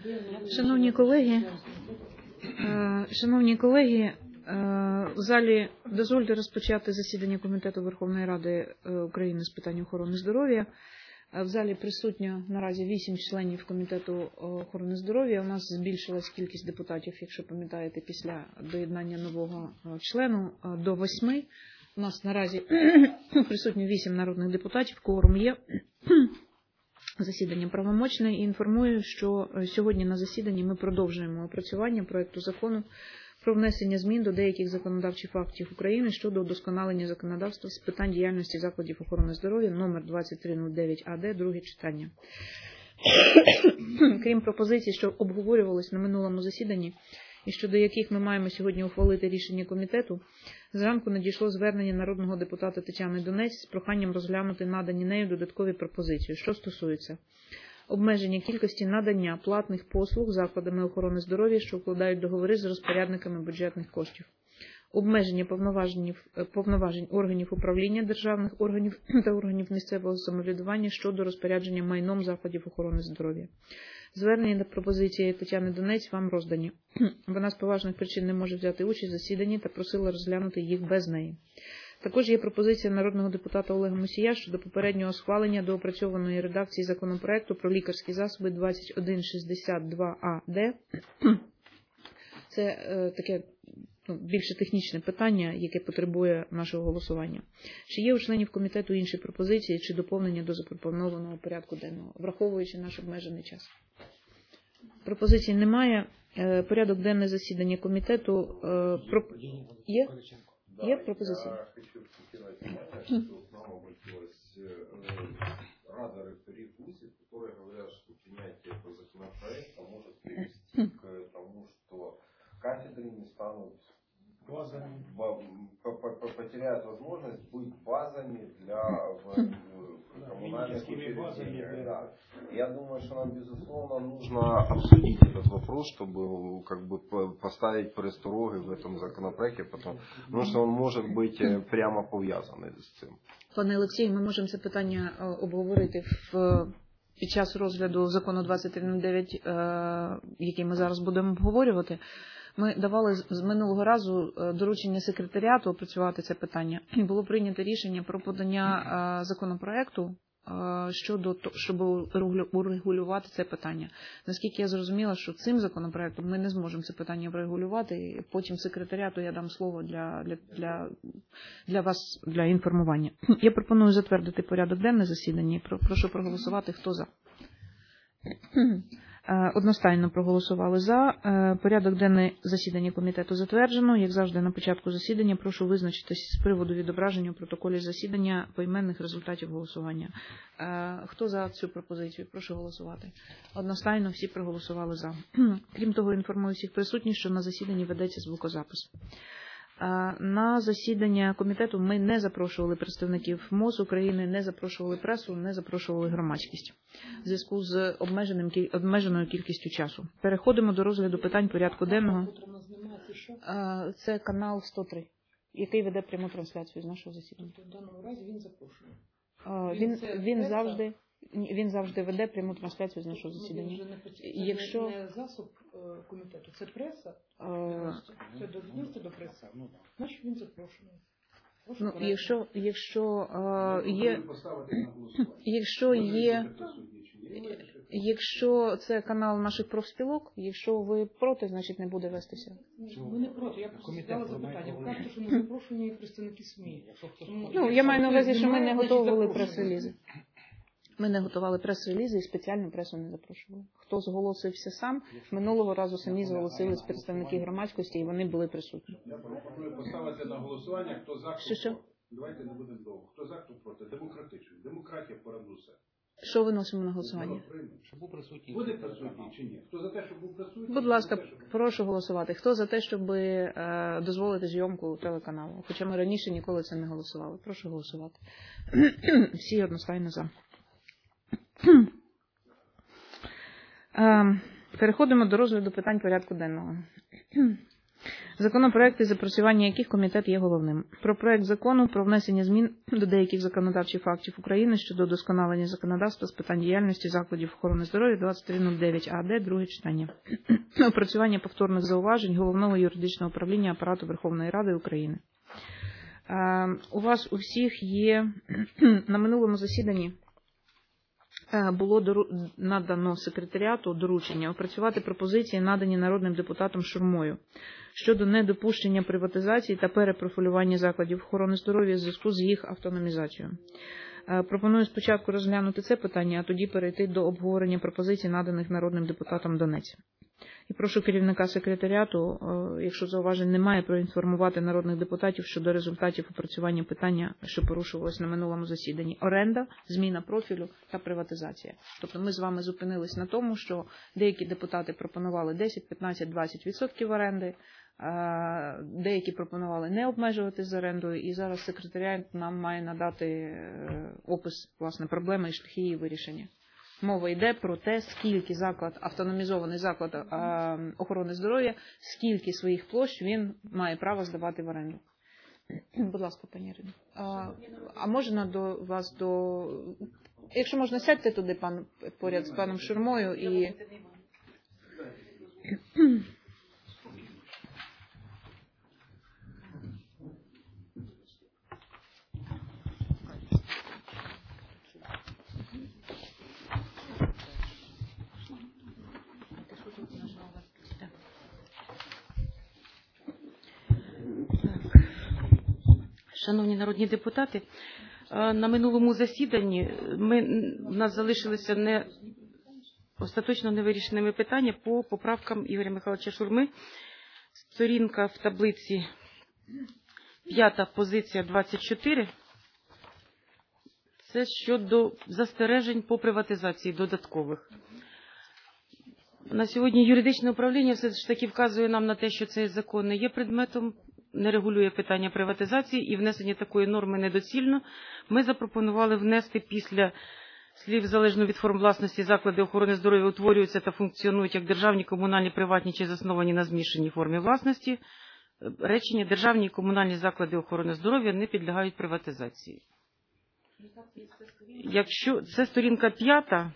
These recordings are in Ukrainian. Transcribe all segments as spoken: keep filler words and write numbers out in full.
Шановні колеги, шановні колеги, в залі дозвольте розпочати засідання Комітету Верховної Ради України з питань охорони здоров'я. В залі присутньо наразі вісім членів Комітету охорони здоров'я. У нас збільшилась кількість депутатів, якщо пам'ятаєте, після доєднання нового члену до восьми. У нас наразі присутньо вісім народних депутатів, кворум є. Засідання правомочне і інформую, що сьогодні на засіданні ми продовжуємо опрацювання проекту закону про внесення змін до деяких законодавчих актів України щодо удосконалення законодавства з питань діяльності закладів охорони здоров'я номер двадцять три нуль дев'ять А Д, друге читання. Крім пропозицій, що обговорювалися на минулому засіданні, і щодо яких ми маємо сьогодні ухвалити рішення комітету, зранку надійшло звернення народного депутата Тетяни Донець з проханням розглянути надані нею додаткові пропозиції, що стосується обмеження кількості надання платних послуг закладами охорони здоров'я, що укладають договори з розпорядниками бюджетних коштів, обмеження повноважень, повноважень органів управління державних органів та органів місцевого самоврядування щодо розпорядження майном закладів охорони здоров'я. Звернення та пропозиції Тетяни Донець вам роздані. Вона з поважних причин не може взяти участь в засіданні та просила розглянути їх без неї. Також є пропозиція народного депутата Олега Мусія щодо попереднього схвалення доопрацьованої редакції законопроекту про лікарські засоби двадцять один шістдесят два А Д. Це е, таке ну, більше технічне питання, яке потребує нашого голосування. Чи є у членів комітету інші пропозиції чи доповнення до запропонованого порядку денного, враховуючи наш обмежений час? Пропозицій немає. Е, порядок денний засідання комітету е, про... є? Да, Є пропозиції? Я хочу сказать, что к нам обратилась Рада ректоров вузов, которые говорят, что принятие этого законопроекта может привести к тому, что кафедры не станут базами, потеряют возможность быть базами для коммунальных учреждений. Да. Я думаю, что нам, безусловно, нужно обсудить этот вопрос, чтобы как бы поставить перестороги в этом законопроекте, потому, потому что он может быть прямо пов'язаний з цим. Пане Олексію, ми можемо це питання обговорити в, під час розгляду закону двадцять три нуль дев'ять, який ми зараз будемо обговорювати. Ми давали з минулого разу доручення секретаріату опрацювати це питання. Було прийнято рішення про подання законопроекту щодо того, щоб урегулювати це питання. Наскільки я зрозуміла, що цим законопроектом ми не зможемо це питання врегулювати, потім секретаріату я дам слово для, для, для, для вас, для інформування. Я пропоную затвердити порядок денний засідання. Прошу проголосувати, хто за. Одностайно проголосували за. Порядок денний засідання комітету затверджено. Як завжди, на початку засідання прошу визначитись з приводу відображення у протоколі засідання поіменних результатів голосування. Хто за цю пропозицію? Прошу голосувати. Одностайно всі проголосували за. Крім того, інформую всіх присутніх, що на засіданні ведеться звукозапис. На засідання комітету ми не запрошували представників МОЗ України, не запрошували пресу, не запрошували громадськість в зв'язку з обмеженим, обмеженою кількістю часу. Переходимо до розгляду питань порядку денного. Це канал сто три, який веде пряму трансляцію з нашого засідання. В даному разі він запрошує. Він, він, завжди, він завжди веде пряму трансляцію з нашого засідання. Це Якщо... не засоб комітету, це преса. Це до відноситься до преси. Значить він запрошує. Ну, якщо, якщо е, є, якщо є, якщо це канал наших профспілок, якщо ви проти, значить не буде вестися. Ми не проти, я просто задала запитання. Ви кажете, що не запрошені представники СМІ. Ну, я маю на увазі, що ми не готували прес-релізи. Ми не готували прес-релізи і спеціальну пресу не запрошували. Хто зголосився сам, минулого разу самі зголосились представники громадськості, і вони були присутні. Я пропоную поставити на голосування, хто за, хто що, що? проти. Давайте не будемо довго. Хто за, хто проти. Демократично. Демократія понад усе. Що виносимо на голосування? Щоб був присутній. Буде присутній чи ні? Хто за те, щоб був присутній? Будь ласка, прошу голосувати. Хто за те, щоб е, дозволити зйомку телеканалу? Хоча ми раніше ніколи це не голосували. Прошу голосувати. Всі одностайно за. Переходимо до розгляду питань порядку денного. Законопроекти, запрацювання яких комітет є головним. Про проект закону про внесення змін до деяких законодавчих актів України щодо удосконалення законодавства з питань діяльності закладів охорони здоров'я двадцять три нуль дев'ять А Д, друге читання. Опрацювання повторних зауважень Головного юридичного управління Апарату Верховної Ради України. У вас у всіх є на минулому засіданні було надано секретаріату доручення опрацювати пропозиції, надані народним депутатом Шурмою, щодо недопущення приватизації та перепрофілювання закладів охорони здоров'я в зв'язку з їх автономізацією. Пропоную спочатку розглянути це питання, а тоді перейти до обговорення пропозицій, наданих народним депутатом Донець. І прошу керівника секретаріату, якщо зауважень немає, проінформувати народних депутатів щодо результатів опрацювання питання, що порушувалось на минулому засіданні. Оренда, зміна профілю та приватизація. Тобто ми з вами зупинились на тому, що деякі депутати пропонували десять, п'ятнадцять, двадцять відсотків оренди, деякі пропонували не обмежувати з орендою, і зараз секретаріат нам має надати опис, власне, проблеми і шляхи її вирішення. Мова йде про те, скільки заклад, автономізований заклад а, охорони здоров'я, скільки своїх площ він має право здавати в оренду. Будь ласка, пані Ірино. А, а можна до вас до... Якщо можна, сядьте туди, пан, поряд з паном Шурмою і... Шановні народні депутати, на минулому засіданні ми, в нас залишилися не, остаточно невирішеними питання по поправкам Ігоря Михайловича Шурми. Сторінка в таблиці п'ята, позиція двадцять чотири. Це щодо застережень по приватизації додаткових. На сьогодні юридичне управління все ж таки вказує нам на те, що цей закон не є предметом, не регулює питання приватизації, і внесення такої норми недоцільно. Ми запропонували внести після слів «залежно від форм власності заклади охорони здоров'я утворюються та функціонують як державні, комунальні, приватні чи засновані на змішаній формі власності» речення «державні і комунальні заклади охорони здоров'я не підлягають приватизації». Якщо це сторінка п'ята,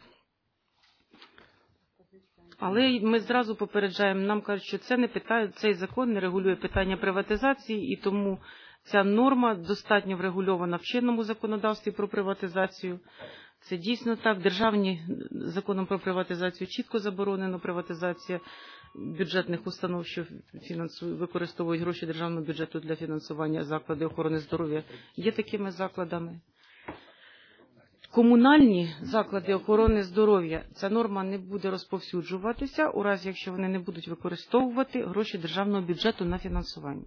але ми зразу попереджаємо, нам кажуть, що це не питає, цей закон не регулює питання приватизації, і тому ця норма достатньо врегульована в чинному законодавстві про приватизацію. Це дійсно так. Державні законом про приватизацію чітко заборонено приватизація бюджетних установ, що фінансують, використовують гроші державного бюджету для фінансування закладів охорони здоров'я. Є такими закладами. Комунальні заклади охорони здоров'я, ця норма не буде розповсюджуватися, у разі, якщо вони не будуть використовувати гроші державного бюджету на фінансування.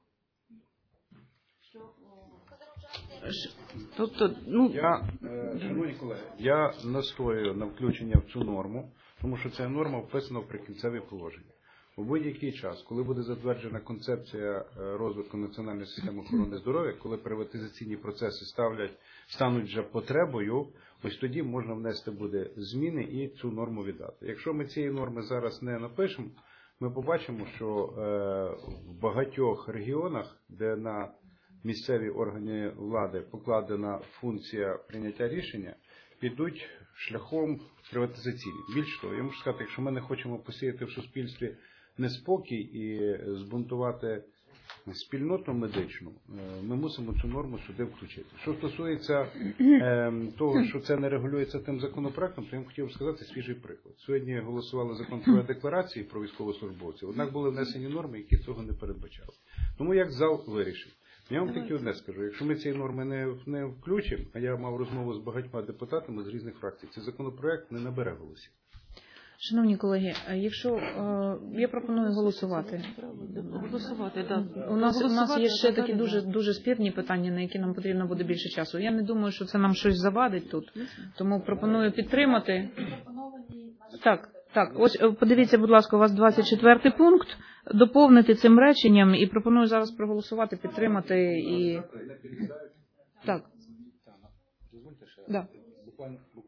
Тобто, ну... Я, шановні колеги, я настоюю на включення в цю норму, тому що ця норма вписана в прикінцеві положення. У будь-який час, коли буде затверджена концепція розвитку національної системи охорони здоров'я, коли приватизаційні процеси ставлять, стануть вже потребою, ось тоді можна внести буде зміни і цю норму віддати. Якщо ми цієї норми зараз не напишемо, ми побачимо, що в багатьох регіонах, де на місцеві органи влади покладена функція прийняття рішення, підуть шляхом приватизаційним. Більш того, я можу сказати, якщо ми не хочемо посіяти в суспільстві неспокій і збунтувати спільноту медичну, ми мусимо цю норму сюди включити. Що стосується е, того, що це не регулюється тим законопроектом, то я б хотів сказати свіжий приклад. Сьогодні голосували закон про декларації про військовослужбовців, однак були внесені норми, які цього не передбачали. Тому як зал вирішив? Я вам тільки одне скажу, якщо ми цієї норми не, не включимо, а я мав розмову з багатьма депутатами з різних фракцій, цей законопроект не набере голосів. Шановні колеги, якщо е, я пропоную голосувати. Голосувати, так. У нас, у нас є ще такі дуже, дуже спірні питання, на які нам потрібно буде більше часу. Я не думаю, що це нам щось завадить тут, тому пропоную підтримати. Так, так, ось подивіться, будь ласка, у вас двадцять четвертий пункт, доповнити цим реченням і пропоную зараз проголосувати, підтримати і... Так. Дозвольте ще да. буквально, буквально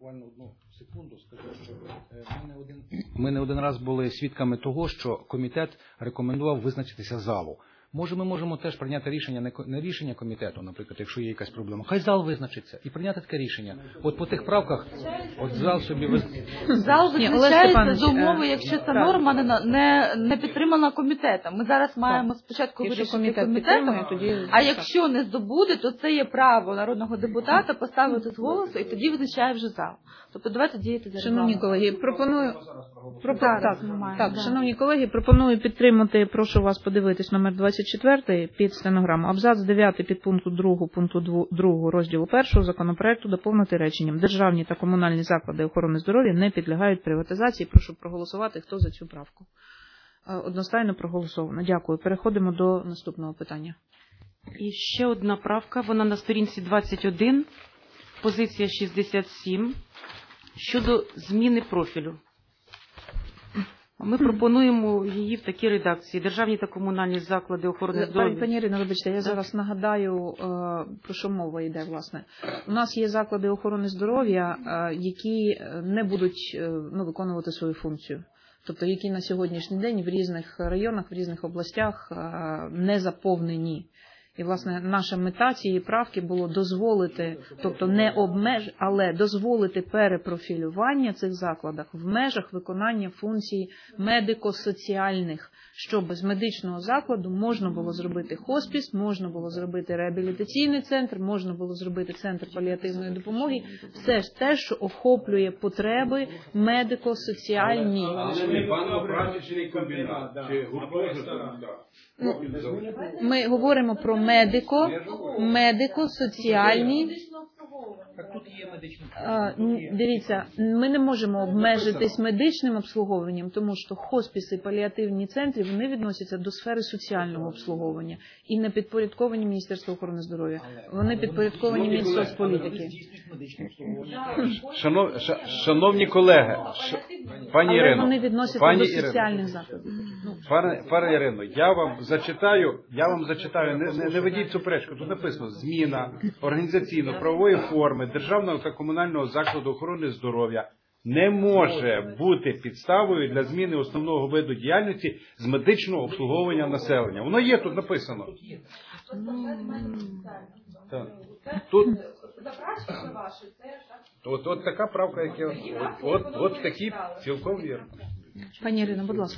буквально одну секунду скажу, що ми не один, ми не один раз були свідками того, що комітет рекомендував визначитися залу. Може, ми можемо теж прийняти рішення, не, не рішення комітету, наприклад, якщо є якась проблема. Хай зал визначиться і прийняти таке рішення. От по тих правках, от зал собі визначиться. Зал Ні, Олег визначається Степанович, за умови, е, якщо ця так. норма не, на- не, не підтримана комітетом. Ми зараз маємо спочатку Якщо вирішити комітет комітетом, підтримує, тоді а якщо не здобуде, то це є право народного депутата поставити з голосу, і тоді визначає вже зал. Тобто давайте діяти за Шановні регламентом. колеги, пропоную Пропо- Зараз так, ми маємо, так, да. шановні колеги, пропоную підтримати, прошу вас подивитись номер двадцять чотири під стенограму. Абзац дев'ятий під пункту другого пункту другого розділу першого законопроекту доповнити реченням. Державні та комунальні заклади охорони здоров'я не підлягають приватизації. Прошу проголосувати, хто за цю правку. Е, Одностайно проголосовано. Дякую. Переходимо до наступного питання. І ще одна правка, вона на сторінці двадцять один, позиція шістдесят сім, щодо зміни профілю. Ми пропонуємо її в такій редакції. Державні та комунальні заклади охорони Пані, здоров'я. пані Ірино, вибачте, я зараз нагадаю, е, про що мова йде, власне. У нас є заклади охорони здоров'я, е, які не будуть е, ну, виконувати свою функцію. Тобто, які на сьогоднішній день в різних районах, в різних областях е, не заповнені. І, власне, наша мета цієї правки було дозволити, тобто не обмеж, але дозволити перепрофілювання цих закладах в межах виконання функцій медико-соціальних, щоб з медичного закладу можна було зробити хоспіс, можна було зробити реабілітаційний центр, можна було зробити центр паліативної допомоги. Все ж те, що охоплює потреби медико-соціальні. Але не панно-прачечний комбінат, чи гуртожиток. Ми говоримо про медико, медико-соціальні. Так тут є медичне. А, н- Дивіться, ми не можемо обмежитись медичним обслуговуванням, тому що хоспіси, паліативні центри, вони відносяться до сфери соціального обслуговування і не підпорядковані Міністерству охорони здоров'я. Вони підпорядковані Мінсоцполітики. Шанов, ша- шановні колеги, ш- пані Але Ірино, вони відносяться пані до Ірино, соціальних закладів. Пане, пане Ірино, я вам зачитаю, я вам зачитаю, не, не, не ведіть суперечку, тут написано зміна організаційно-правової форми державного та комунального закладу охорони здоров'я не може бути підставою для зміни основного виду діяльності з медичного обслуговування населення. Воно є тут написано. Так. Тут от, от така правка, яка от, от, от такі цілком вірно. Пані Ірино, будь ласка.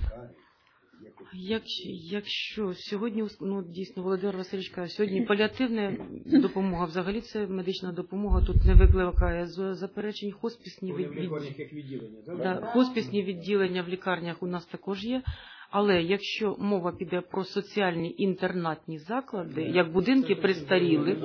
Якщо, якщо сьогодні, ну дійсно, Володимир Васильович каже, сьогодні паліативна допомога, взагалі це медична допомога, тут не викликає з- заперечень, хоспісні від, від, да, хоспісні відділення в лікарнях у нас також є. Але якщо мова піде про соціальні інтернатні заклади, як будинки престарілих,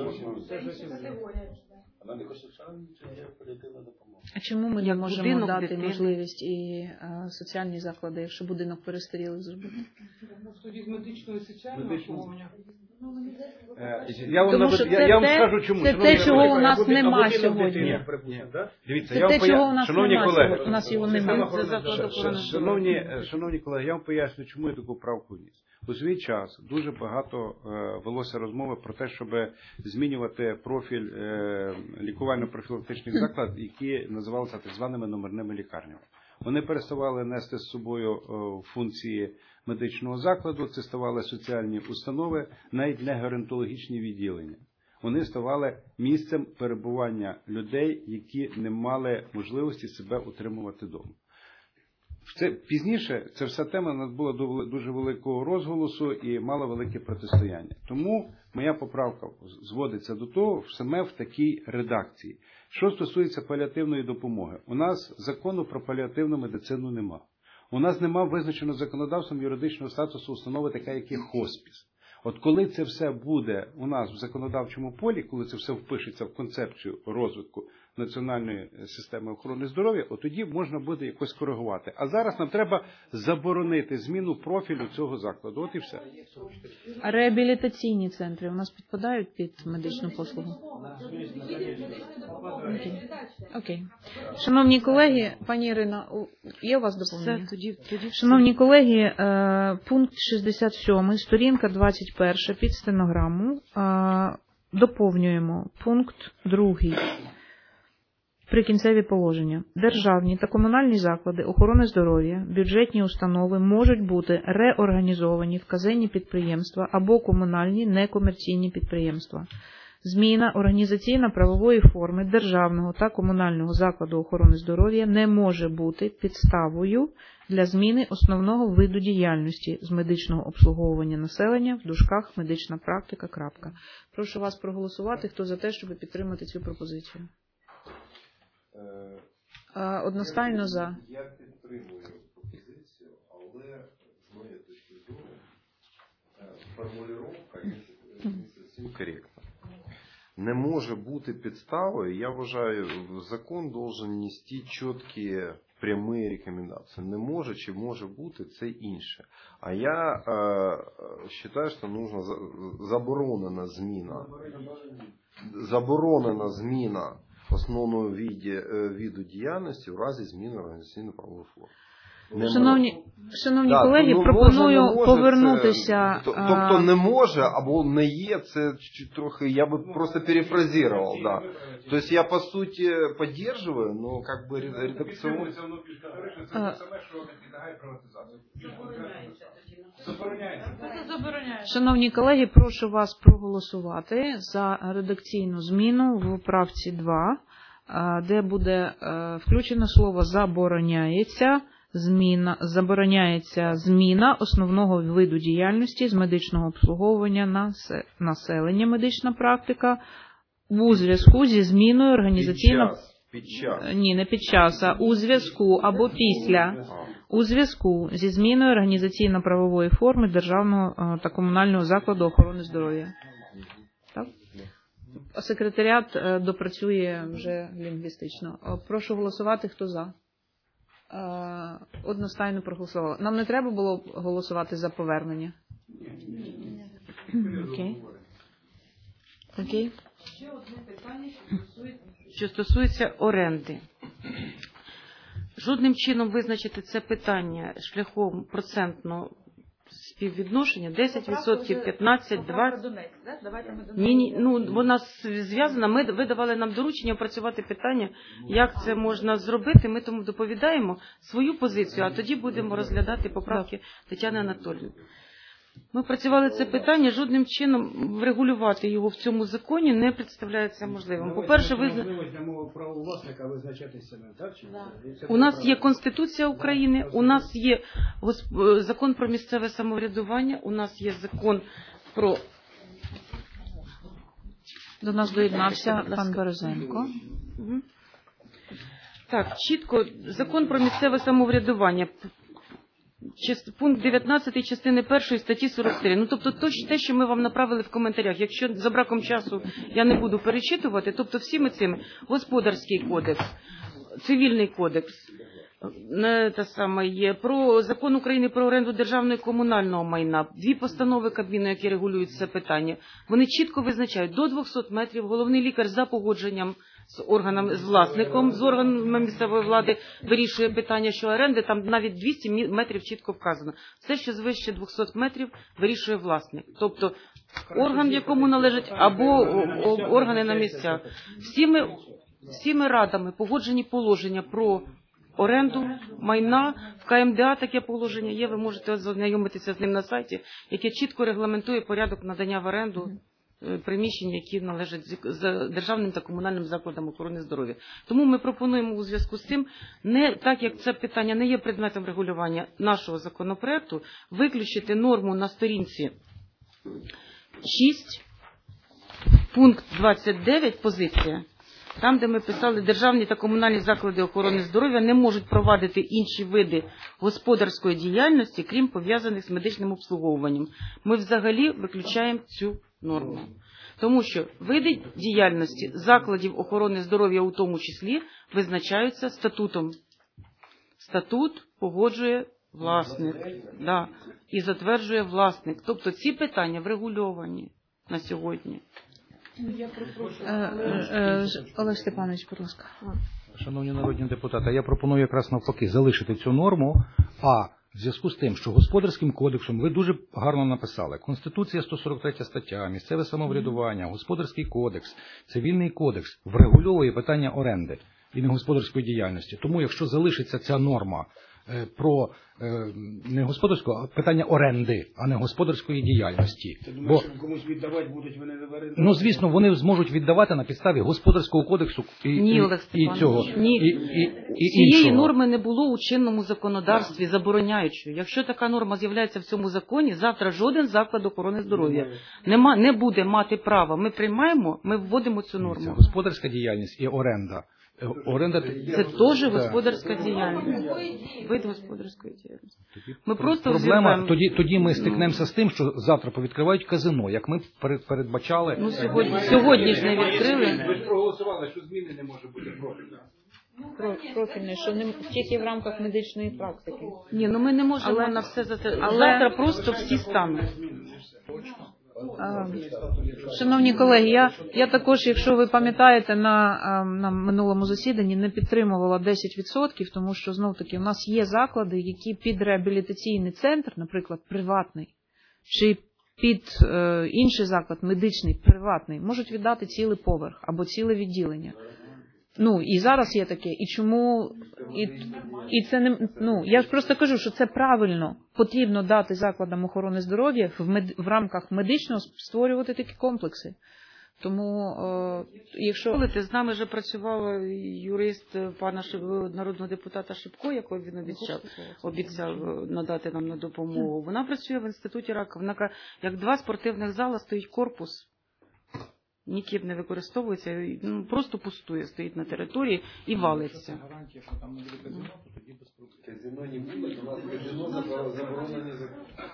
А чому ми не Як можемо будинок дати дитини. можливість і е, соціальні заклади, якщо будинок перестарілих зробити? Тоді з медичного і соціального обслуговування. Е, Я вам, Тому навед- що я, це я вам те- скажу чому. це Шановні те, чого колеги, у нас або нема будинок сьогодні. дитини, припустимо, да? Дивіться, Це я те, вам поя- чого у нас шановні нема колеги, сьогодні. У нас його Система немає. охорони здоров'я. Ш- ш- Шановні, е, шановні колеги, я вам поясню, чому я таку правку вніс. У свій час дуже багато е, велося розмови про те, щоб змінювати профіль е, лікувально-профілактичних закладів, які називалися так званими номерними лікарнями. Вони переставали нести з собою е, функції медичного закладу, це ставали соціальні установи, навіть не геронтологічні відділення. Вони ставали місцем перебування людей, які не мали можливості себе утримувати вдома. Це пізніше ця вся тема набула дуже великого розголосу і мала велике протистояння. Тому моя поправка зводиться до того, саме в такій редакції. Що стосується паліативної допомоги, у нас закону про паліативну медицину нема. У нас нема визначено законодавством юридичного статусу установи така, як є хоспіс. От коли це все буде у нас в законодавчому полі, коли це все впишеться в концепцію розвитку національної системи охорони здоров'я, от тоді можна буде якось коригувати. А зараз нам треба заборонити зміну профілю цього закладу. От і все. А реабілітаційні центри у нас підпадають під медичну послугу? Окей. Окей. Шановні колеги, пані Ірина, у- є у вас все, доповнення? тоді, тоді все. Шановні колеги, е, пункт шістдесят сім, сторінка двадцять перша під стенограму. Е, Доповнюємо пункт другий. Прикінцеві положення. Державні та комунальні заклади охорони здоров'я, бюджетні установи можуть бути реорганізовані в казенні підприємства або комунальні некомерційні підприємства. Зміна організаційно-правової форми державного та комунального закладу охорони здоров'я не може бути підставою для зміни основного виду діяльності з медичного обслуговування населення в дужках медична практика. Крапка. Прошу вас проголосувати, хто за те, щоб підтримати цю пропозицію. Е, Одностайно за. Я підтримую пропозицію, але з моєї точки зору е, формулировка не зовсім коректна. Не може бути підставою, я вважаю, закон должен нести чіткі прямі рекомендації. Не може чи може бути, це інше. А я е, вважаю, що нужна заборонена зміна. Заборонена зміна основного віді, віду діяльності в разі зміни організаційно-правової форми. Шановні, шановні да, колеги, ну, пропоную може, може, повернутися. Це, тобто не може або не є, це трохи, я би просто перефразував. Да. Тобто я по суті підтримую, але как би редакційно... Шановні колеги, прошу вас проголосувати за редакційну зміну в правці два, де буде включено слово «забороняється». Зміна, забороняється зміна основного виду діяльності з медичного обслуговування на населення медична практика у зв'язку зі зміною організаційно... Під час, під час. Ні, не під час, а у зв'язку або після. У зв'язку зі зміною організаційно-правової форми державного та комунального закладу охорони здоров'я. Так? Секретаріат допрацює вже лінгвістично. Прошу голосувати, хто за. Одностайно проголосували. Нам не треба було голосувати за повернення? Окей. Окей. Ще одне питання, що стосується оренди. Жодним чином визначити це питання шляхом процентного співвідношення десять відсотків, п'ятнадцять, двадцять. Ні, ні, ну вона зв'язана. Ми видавали нам доручення опрацювати питання, як це можна зробити. Ми тому доповідаємо свою позицію, а тоді будемо розглядати поправки Тетяни Анатоліївни. Ми працювали це питання, жодним чином врегулювати його в цьому законі не представляється можливим. По-перше, визна... у нас є Конституція України, у нас є закон про місцеве самоврядування, у нас є закон про... До нас доєднався пан Березенко. Угу. Так, чітко, закон про місцеве самоврядування. Пункт дев'ятнадцятий частини першої статті сорок три. Ну, тобто, те, що ми вам направили в коментарях, якщо за браком часу я не буду перечитувати, тобто всіми цими Господарський кодекс, Цивільний кодекс, не те саме є, про Закон України про оренду державного і комунального майна, дві постанови Кабміну, які регулюють це питання, вони чітко визначають, до двохсот метрів головний лікар за погодженням з органами, з власником, з органами місцевої влади вирішує питання, що оренди, там навіть двісті метрів чітко вказано. Все, що звище двохсот метрів, вирішує власник. Тобто орган, якому належить, або органи на місцях. Всіми, всіми радами погоджені положення про оренду майна, в ка ем де а таке положення є, ви можете ознайомитися з ним на сайті, яке чітко регламентує порядок надання в оренду приміщень, які належать з державним та комунальним закладам охорони здоров'я. Тому ми пропонуємо у зв'язку з цим, не, так як це питання не є предметом регулювання нашого законопроекту, виключити норму на сторінці шість, пункт двадцять дев'ять, позиція, там, де ми писали, державні та комунальні заклади охорони здоров'я не можуть провадити інші види господарської діяльності, крім пов'язаних з медичним обслуговуванням. Ми взагалі виключаємо цю норму. Тому що види діяльності закладів охорони здоров'я у тому числі визначаються статутом. Статут погоджує власник, да, і затверджує власник. Тобто ці питання врегульовані на сьогодні. Я е, Олег Степанович, будь ласка. Шановні народні депутати, я пропоную якраз навпаки залишити цю норму, а в зв'язку з тим, що господарським кодексом ви дуже гарно написали. Конституція сто сорок третя стаття, місцеве самоврядування, господарський кодекс, цивільний кодекс врегульовує питання оренди. і негосподарської діяльності. Тому якщо залишиться ця норма е, про е, не господарську, а питання оренди, а не господарської діяльності. Ти Бо, думаєш, що комусь віддавати будуть, вони не варити? ну, звісно, вони зможуть віддавати на підставі господарського кодексу і, Ні, і, Олег і Степанович, цього, ні. і, і, і Цієї іншого. норми не було у чинному законодавстві, забороняючої. Якщо така норма з'являється в цьому законі, завтра жоден заклад охорони здоров'я нема, не буде мати права. Ми приймаємо, ми вводимо цю Це норму. господарська діяльність і оренда. Е, Оренда Це теж господарська діяльність. Вид господарської діяльності. Ми просто проблема. взірвемо. Тоді, тоді ми стикнемося з тим, що завтра повідкривають казино, як ми перед- передбачали. Ну, сьогодні, сьогодні ж не відкрили. Ви ж проголосували, що зміни не може бути профільна. Про- профільне, що не тільки в рамках медичної практики. Ні, ну ми не можемо Але- на все за це. але- Завтра просто всі стануть. А, Шановні колеги, я, я також, якщо ви пам'ятаєте, на, а, на минулому засіданні не підтримувала десять відсотків, тому що, знов-таки, у нас є заклади, які під реабілітаційний центр, наприклад, приватний, чи під е, інший заклад, медичний, приватний, можуть віддати цілий поверх або ціле відділення. Ну, і зараз є таке. І чому... І, і це не... Ну, я ж просто кажу, що це правильно. Потрібно дати закладам охорони здоров'я в, мед... в рамках медичного створювати такі комплекси. Тому, е, якщо... З нами вже працював юрист пана Шип- народного депутата Шипко, якого він обіцяв, обіцяв надати нам на допомогу. Вона працює в інституті рака. Вона каже, як два спортивних зала стоїть корпус, ніким не використовується, ну, просто пустує, стоїть на території і валиться. Казино не буде, у нас казино заборонені за...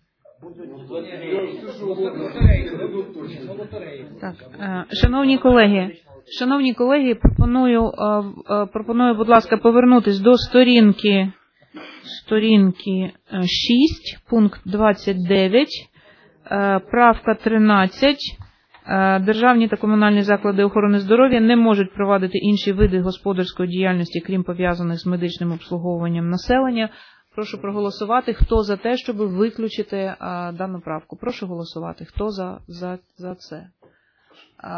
Так, е, шановні колеги, шановні колеги, пропоную, е, е, пропоную, будь ласка, повернутись до сторінки, сторінки е, шість, пункт двадцять дев'ять, е, правка тринадцять. Е, Державні та комунальні заклади охорони здоров'я не можуть провадити інші види господарської діяльності, крім пов'язаних з медичним обслуговуванням населення. Прошу проголосувати, хто за те, щоб виключити а, дану правку. Прошу голосувати, хто за, за, за це. А,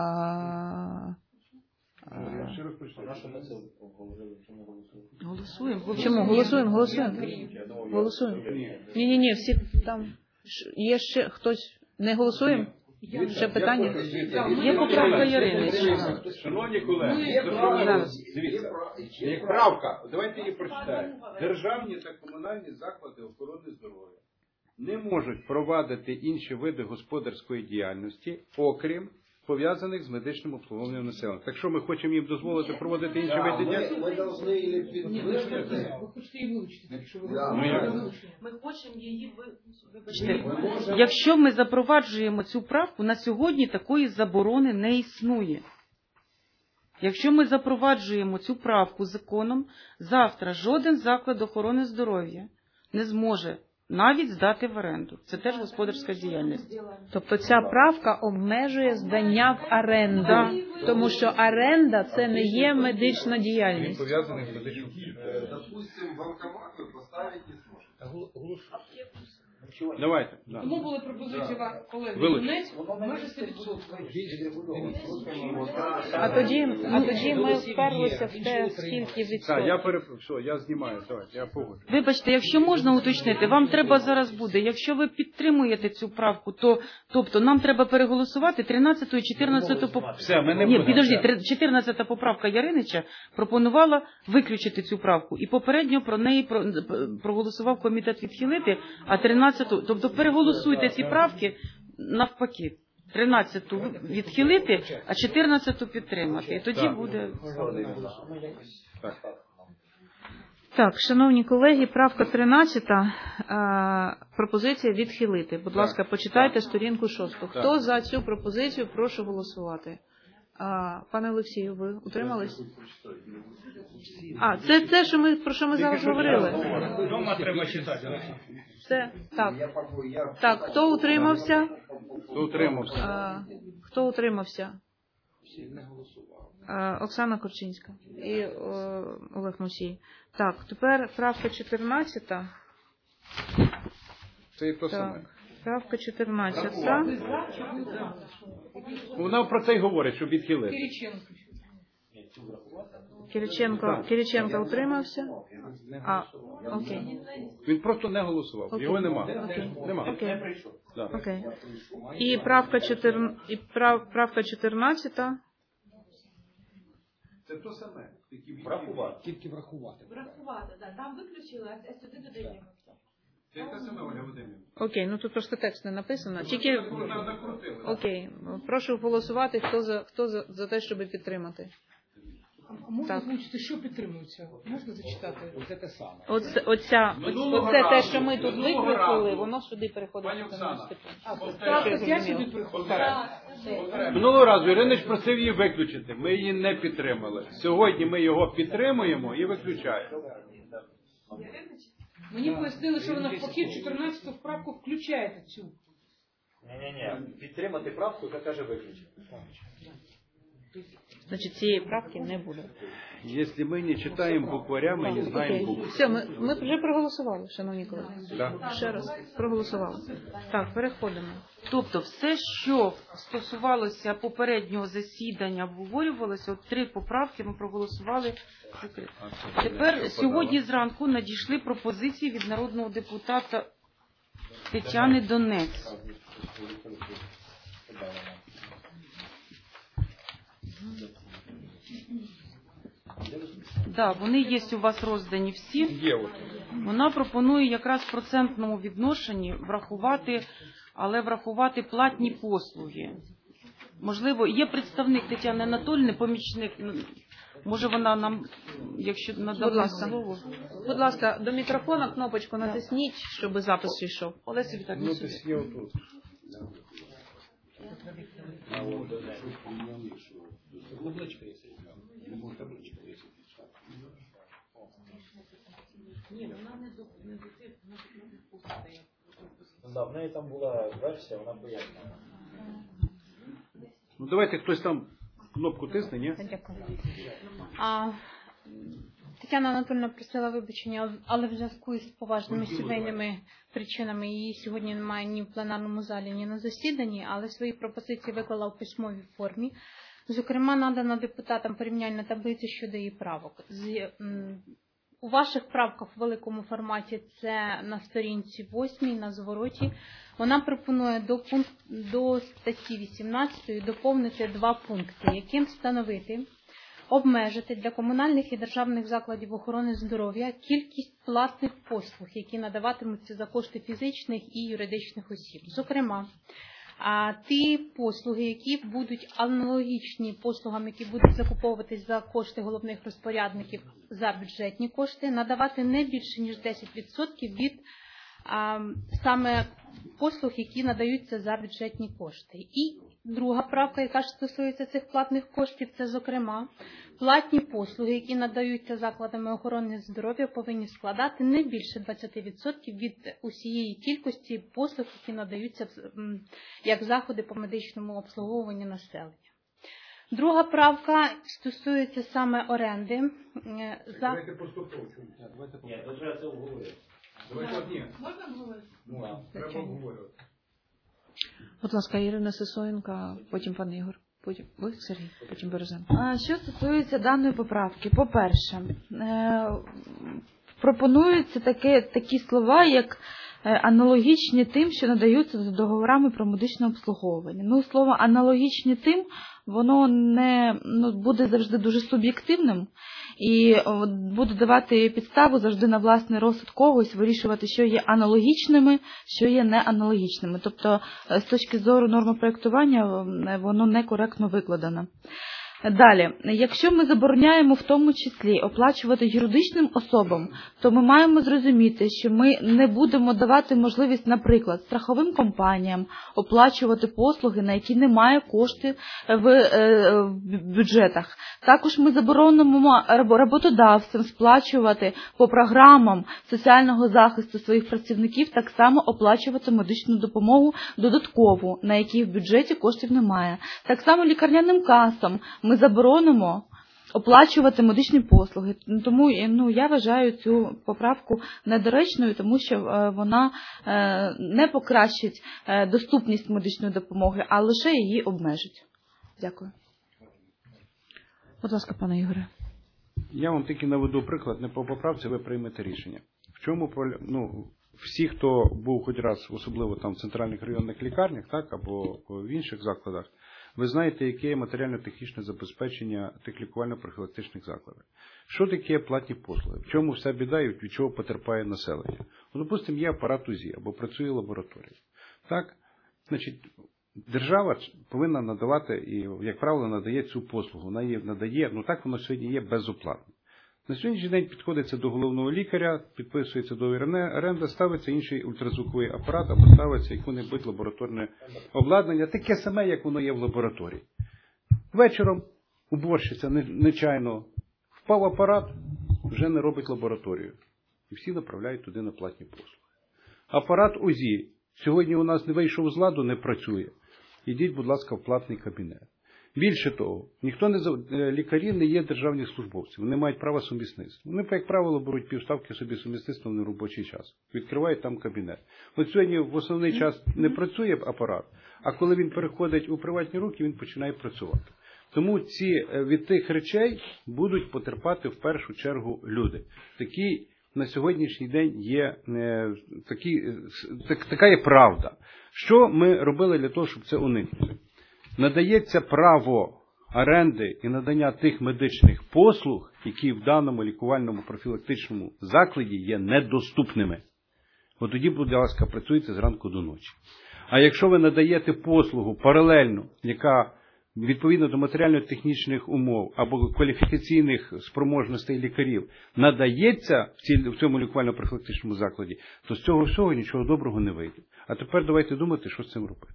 а, Голосуємо. чому? Голосуємо, голосуємо. Голосуємо. Ні-ні-ні, всі там. Ш- Є ще хтось. Не голосуємо? Ще питання? Є поправка Яринича. Шановні колеги, Зараз. дивіться, як правка, давайте її прочитаємо. Державні та комунальні заклади охорони здоров'я не можуть провадити інші види господарської діяльності, окрім пов'язаних з медичним обслуговуванням населення. Так що ми хочемо їм дозволити проводити інші види діяльності? Ми повинні її підвищити. Ви хочете її вилучити, якщо ви Да. Ну, як? Ми хочемо її вибачте. Якщо ми запроваджуємо цю правку, на сьогодні такої заборони не існує. Якщо ми запроваджуємо цю правку законом, завтра жоден заклад охорони здоров'я не зможе навіть здати в оренду. Це теж господарська діяльність. Тобто ця правка обмежує здання в оренду, тому що оренда – це не є медична діяльність. Пов'язаних з медичним Э, Допустим, банкомат вы поставить не сможете. Давайте. Да. Тому були пропозиції ваших колег Вилучити. Донець майже сто відсотків. А тоді, а тоді ми вперлися в те, скільки Так, я відсотків. перепрошую, все, я знімаю, давайте, я погоджу. Вибачте, якщо можна уточнити, вам треба зараз буде. Якщо ви підтримуєте цю правку, то тобто нам треба переголосувати тринадцяту і чотирнадцяту поправку. Все, ми не Ні, будемо. підожди, чотирнадцята поправка Яринича пропонувала виключити цю правку. І попередньо про неї про- проголосував комітет відхилити, а тринадцяту, тобто переголосуйте ці правки навпаки. тринадцяту відхилити, а чотирнадцяту підтримати. І тоді Так. буде... Так, шановні колеги, правка тринадцята, е, пропозиція відхилити. Будь ласка, почитайте сторінку шосту. Хто за цю пропозицію, прошу голосувати. А, пане Олексію, ви утримались? А, це те, що ми, про що ми зараз говорили. Дома треба читати. Це, так. Так, хто утримався? Хто утримався? А, хто утримався? А, Оксана Корчинська і о, Олег Мусій. Так, тепер правка чотирнадцята. Це і то саме. Так, правка чотирнадцята. Вона про це й говорить, щоб відхилити. Кириченко. Кириченко, Кириченко утримався. А, окей. Він просто не голосував. Окей. Його нема. Окей. Нема. Окей. Да. Окей. І правка чотир... і прав... правка чотирнадцята. Це то саме. Врахувати. Тільки врахувати. Врахувати, так. Там виключили, а сюди додаємо. Це те саме, Ольга Володимирівна. Окей, ну тут просто текст не написано. Тільки Накрутили. окей. Прошу голосувати, хто за хто за, за те, щоб підтримати. А можна Так. озвучити, що підтримується? Можна зачитати? Оце те саме. Оце, оця, оць- Минулого оце те, разу, що ми тут минулого викликали, разу. воно сюди переходить. Пані до Оксана, наступного. А, Повторяю. правка п'ять Зрозуміло. сюди приходить. Повторяю. Минулого разу Іринич просив її виключити. Ми її не підтримали. Сьогодні ми його підтримуємо і виключаємо. Мені пояснили, що ви навпаки в чотирнадцяту вправку включаєте цю. Ні-ні-ні, підтримати правку, яка каже виключити. Значить, цієї правки не буде. Якщо ми не читаємо букваря, ми не знаємо Окей. букв. Все, ми, ми вже проголосували, шановні колеги. Да. Ще раз проголосували. Так, переходимо. Тобто все, що стосувалося попереднього засідання, обговорювалося, от три поправки ми проголосували. закрито. Тепер сьогодні зранку надійшли пропозиції від народного депутата Тетяни Донець. Да, вони є у вас роздані всі. Є от. Вона пропонує якраз в процентному відношенні врахувати, але врахувати платні послуги. Можливо, є представник Тетяни Анатольовни, помічник. ну, Може вона нам, якщо Будь надамо ласка. слово. Будь ласка, до мікрофона кнопочку натисніть, щоб запис йшов. Олесі Віталіївні, Ну, сюди. десь є отут. Табличка є. Не може табличка є. Да, в неї там була версія, вона пояснювала. Ну давайте хтось там кнопку тисне, ні? Дякую. А, Тетяна Анатольовна просила вибачення, але в зв'язку із поважними сімейними причинами її сьогодні немає ні в пленарному залі, ні на засіданні, але свої пропозиції виклала в письмовій формі. Зокрема, надана депутатам порівняльна таблиця щодо її правок. З, м, у ваших правках в великому форматі це на сторінці восьмій, на звороті. Вона пропонує до, пункт, до статті вісімнадцятої доповнити два пункти, яким встановити, обмежити для комунальних і державних закладів охорони здоров'я кількість платних послуг, які надаватимуться за кошти фізичних і юридичних осіб. Зокрема, а ті послуги, які будуть аналогічні послугам, які будуть закуповуватись за кошти головних розпорядників за бюджетні кошти, надавати не більше, ніж десять відсотків від а, саме послуг, які надаються за бюджетні кошти. І друга правка, яка ж стосується цих платних коштів, це, зокрема, платні послуги, які надаються закладами охорони здоров'я, повинні складати не більше двадцять відсотків від усієї кількості послуг, які надаються м, як заходи по медичному обслуговуванню населення. Друга правка стосується саме оренди. Е, За... Давайте поступово. Ні, то треба це обговорити. Давайте ні. Можна говорити? Ну, а. Треба обговорювати. Будь ласка, Ірина Сисоєнка, потім пан Ігор. Потім ви, Сергій, потім Березен. А, Що стосується даної поправки, по-перше, е, пропонуються такі, такі слова, як е, аналогічні тим, що надаються за договорами про медичне обслуговування. Ну, слово аналогічні тим, воно не ну, буде завжди дуже суб'єктивним і о, буде давати підставу завжди на власний розсуд когось вирішувати, що є аналогічними, що є неаналогічними. Тобто, з точки зору нормопроектування, воно некоректно викладено. Далі, якщо ми забороняємо в тому числі оплачувати юридичним особам, то ми маємо зрозуміти, що ми не будемо давати можливість, наприклад, страховим компаніям оплачувати послуги, на які немає коштів в бюджетах. Також ми заборонимо роботодавцям сплачувати по програмам соціального захисту своїх працівників, так само оплачувати медичну допомогу додаткову, на якій в бюджеті коштів немає. Так само лікарняним касам ми заборонимо оплачувати медичні послуги. Тому ну, я вважаю цю поправку недоречною, тому що вона не покращить доступність медичної допомоги, а лише її обмежить. Дякую. Будь ласка, пане Ігоре. Я вам тільки наведу приклад, не по поправці ви приймете рішення. В чому, ну, всі, хто був хоч раз, особливо там в центральних районних лікарнях, так, або в інших закладах, ви знаєте, яке є матеріально-технічне забезпечення тих лікувально-профілактичних закладів. Що таке платні послуги? В чому вся біда і від чого потерпає населення? Ну, допустимо, є апарат УЗІ або працює лабораторія. Так? Значить, держава повинна надавати і, як правило, надає цю послугу. Вона її надає, ну так воно сьогодні є безоплатно. На сьогоднішній день підходиться до головного лікаря, підписується договір оренди, ставиться інший ультразвуковий апарат або ставиться яке-небудь лабораторне обладнання, таке саме, як воно є в лабораторії. Вечором уборщиця нечайно впав апарат, вже не робить лабораторію. І всі направляють туди на платні послуги. Апарат УЗІ сьогодні у нас не вийшов з ладу, не працює. Ідіть, будь ласка, в платний кабінет. Більше того, ніхто не лікарі не є державні службовці, вони мають право сумісництва. Вони, як правило, беруть півставки собі сумісництва на робочий час, відкривають там кабінет. От сьогодні в основний час не працює апарат, а коли він переходить у приватні руки, він починає працювати. Тому ці, від тих речей будуть потерпати в першу чергу люди. Такі на сьогоднішній день є, такі, так, така є правда. Що ми робили для того, щоб це уникнути? Надається право оренди і надання тих медичних послуг, які в даному лікувальному профілактичному закладі є недоступними. От тоді, будь ласка, працюйте зранку до ночі. А якщо ви надаєте послугу паралельно, яка відповідно до матеріально-технічних умов або кваліфікаційних спроможностей лікарів надається в цьому лікувально-профілактичному закладі, то з цього всього нічого доброго не вийде. А тепер давайте думати, що з цим робити.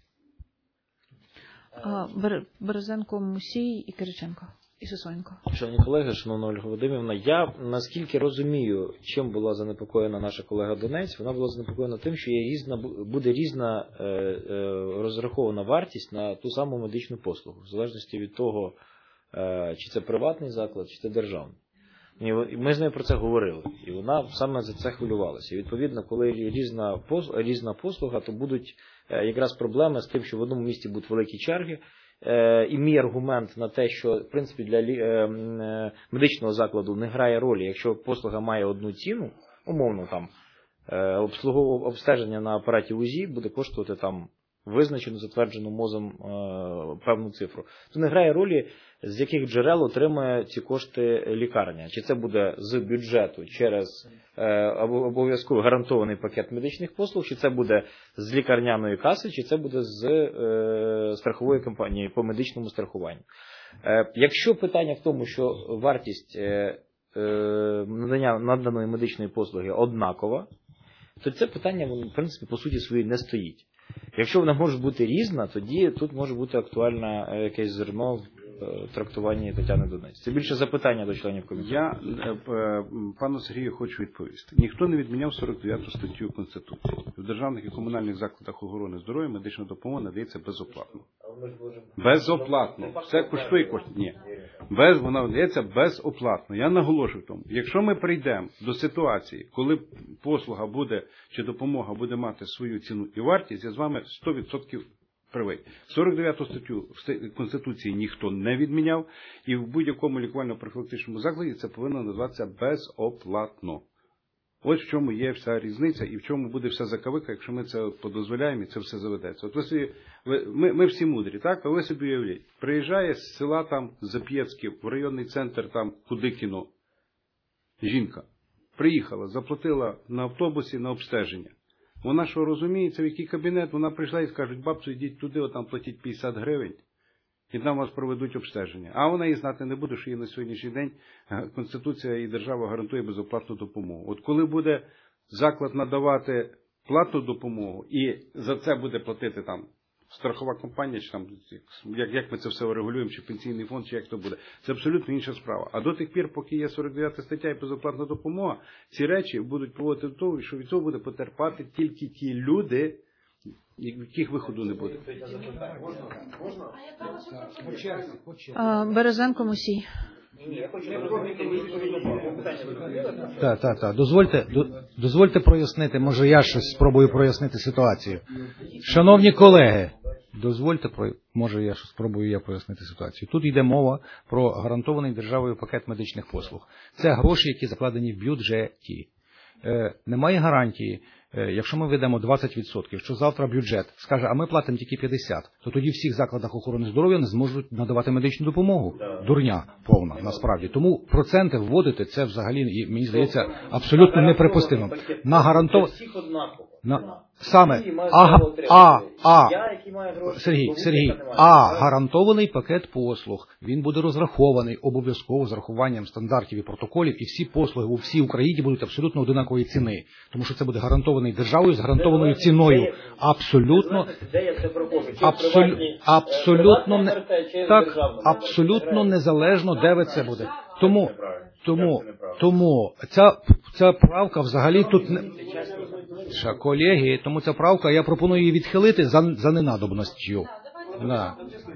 Березенко, Мусій і Кириченко. І Сисоєнко. Шановні колеги, шановна Ольга Володимирівна, я наскільки розумію, чим була занепокоєна наша колега Донець, вона була занепокоєна тим, що є різна, буде різна е, е, розрахована вартість на ту саму медичну послугу, в залежності від того, е, чи це приватний заклад, чи це державний. І ми з нею про це говорили, і вона саме за це хвилювалася. І відповідно, коли різна послуга, різна послуга, то будуть якраз проблеми з тим, що в одному місті будуть великі черги. І мій аргумент на те, що в принципі для медичного закладу не грає ролі, якщо послуга має одну ціну, умовно там обслуговування обстеження на апараті УЗІ буде коштувати там визначену, затверджену МОЗом е, певну цифру, то не грає ролі, з яких джерел отримує ці кошти лікарня. Чи це буде з бюджету через е, обов'язково гарантований пакет медичних послуг, чи це буде з лікарняної каси, чи це буде з е, страхової компанії по медичному страхуванню. Е, якщо питання в тому, що вартість е, е, надання наданої медичної послуги однакова, то це питання, в принципі, по суті своїй не стоїть. Якщо вона може бути різна, тоді тут може бути актуальне якесь зерно в трактуванні Тетяни Донець. Це більше запитання до членів комітету. Я пану Сергію хочу відповісти. Ніхто не відміняв сорок дев'яту статтю Конституції. В державних і комунальних закладах охорони здоров'я медична допомога надається безоплатно. Безоплатно. Все коштує коштує. Ні. Без, вона надається безоплатно. Я наголошую в тому. Якщо ми прийдемо до ситуації, коли послуга буде, чи допомога буде мати свою ціну і вартість, я з вами сто відсотків правий. сорок дев'яту статтю Конституції ніхто не відміняв, і в будь-якому лікувально-профілактичному закладі це повинно називатися безоплатно. Ось в чому є вся різниця і в чому буде вся закавика, якщо ми це подозволяємо і це все заведеться. От ви собі, ви, ми, ми всі мудрі, так? А ви собі уявляєте, приїжджає з села там Зап'єцьків в районний центр там Кудикіно жінка. Приїхала, заплатила на автобусі на обстеження. Вона що розуміється, в який кабінет, вона прийшла і скажуть, бабцю, йдіть туди, отам платіть п'ятдесят гривень, і там вас проведуть обстеження. А вона і знати не буде, що їй на сьогоднішній день Конституція і держава гарантує безоплатну допомогу. От коли буде заклад надавати платну допомогу, і за це буде платити там страхова компанія, чи там, як, як ми це все регулюємо, чи пенсійний фонд, чи як то буде. Це абсолютно інша справа. А до тих пір, поки є сорок дев'ята стаття і безоплатна допомога, ці речі будуть проводити до того, що від цього буде потерпати тільки ті люди, яких виходу не буде. Березенко, Мусій. Так, так, так. Дозвольте, дозвольте прояснити, може я щось спробую прояснити ситуацію. Шановні колеги, дозвольте, про, може я спробую я пояснити ситуацію. Тут йде мова про гарантований державою пакет медичних послуг. Це гроші, які закладені в бюджеті. Е, немає гарантії, е, якщо ми ведемо двадцять відсотків, що завтра бюджет скаже, а ми платимо тільки п'ятдесят відсотків, то тоді в всіх закладах охорони здоров'я не зможуть надавати медичну допомогу. Дурня повна, насправді. Тому проценти вводити, це взагалі, мені здається, абсолютно неприпустимо. На гарантов... На... Саме а, а, а, Сергій, Сергій, а гарантований пакет послуг, він буде розрахований обов'язково з рахуванням стандартів і протоколів, і всі послуги у всій Україні будуть абсолютно одинакової ціни, тому що це буде гарантований державою з гарантованою ціною. Абсолютно, абсолютно, абсолютно, не, так, абсолютно незалежно, де ви це буде. Тому, тому, тому ця, ця правка взагалі тут не... Ша, колеги, тому ця правка, я пропоную її відхилити за, за ненадобностью. Да.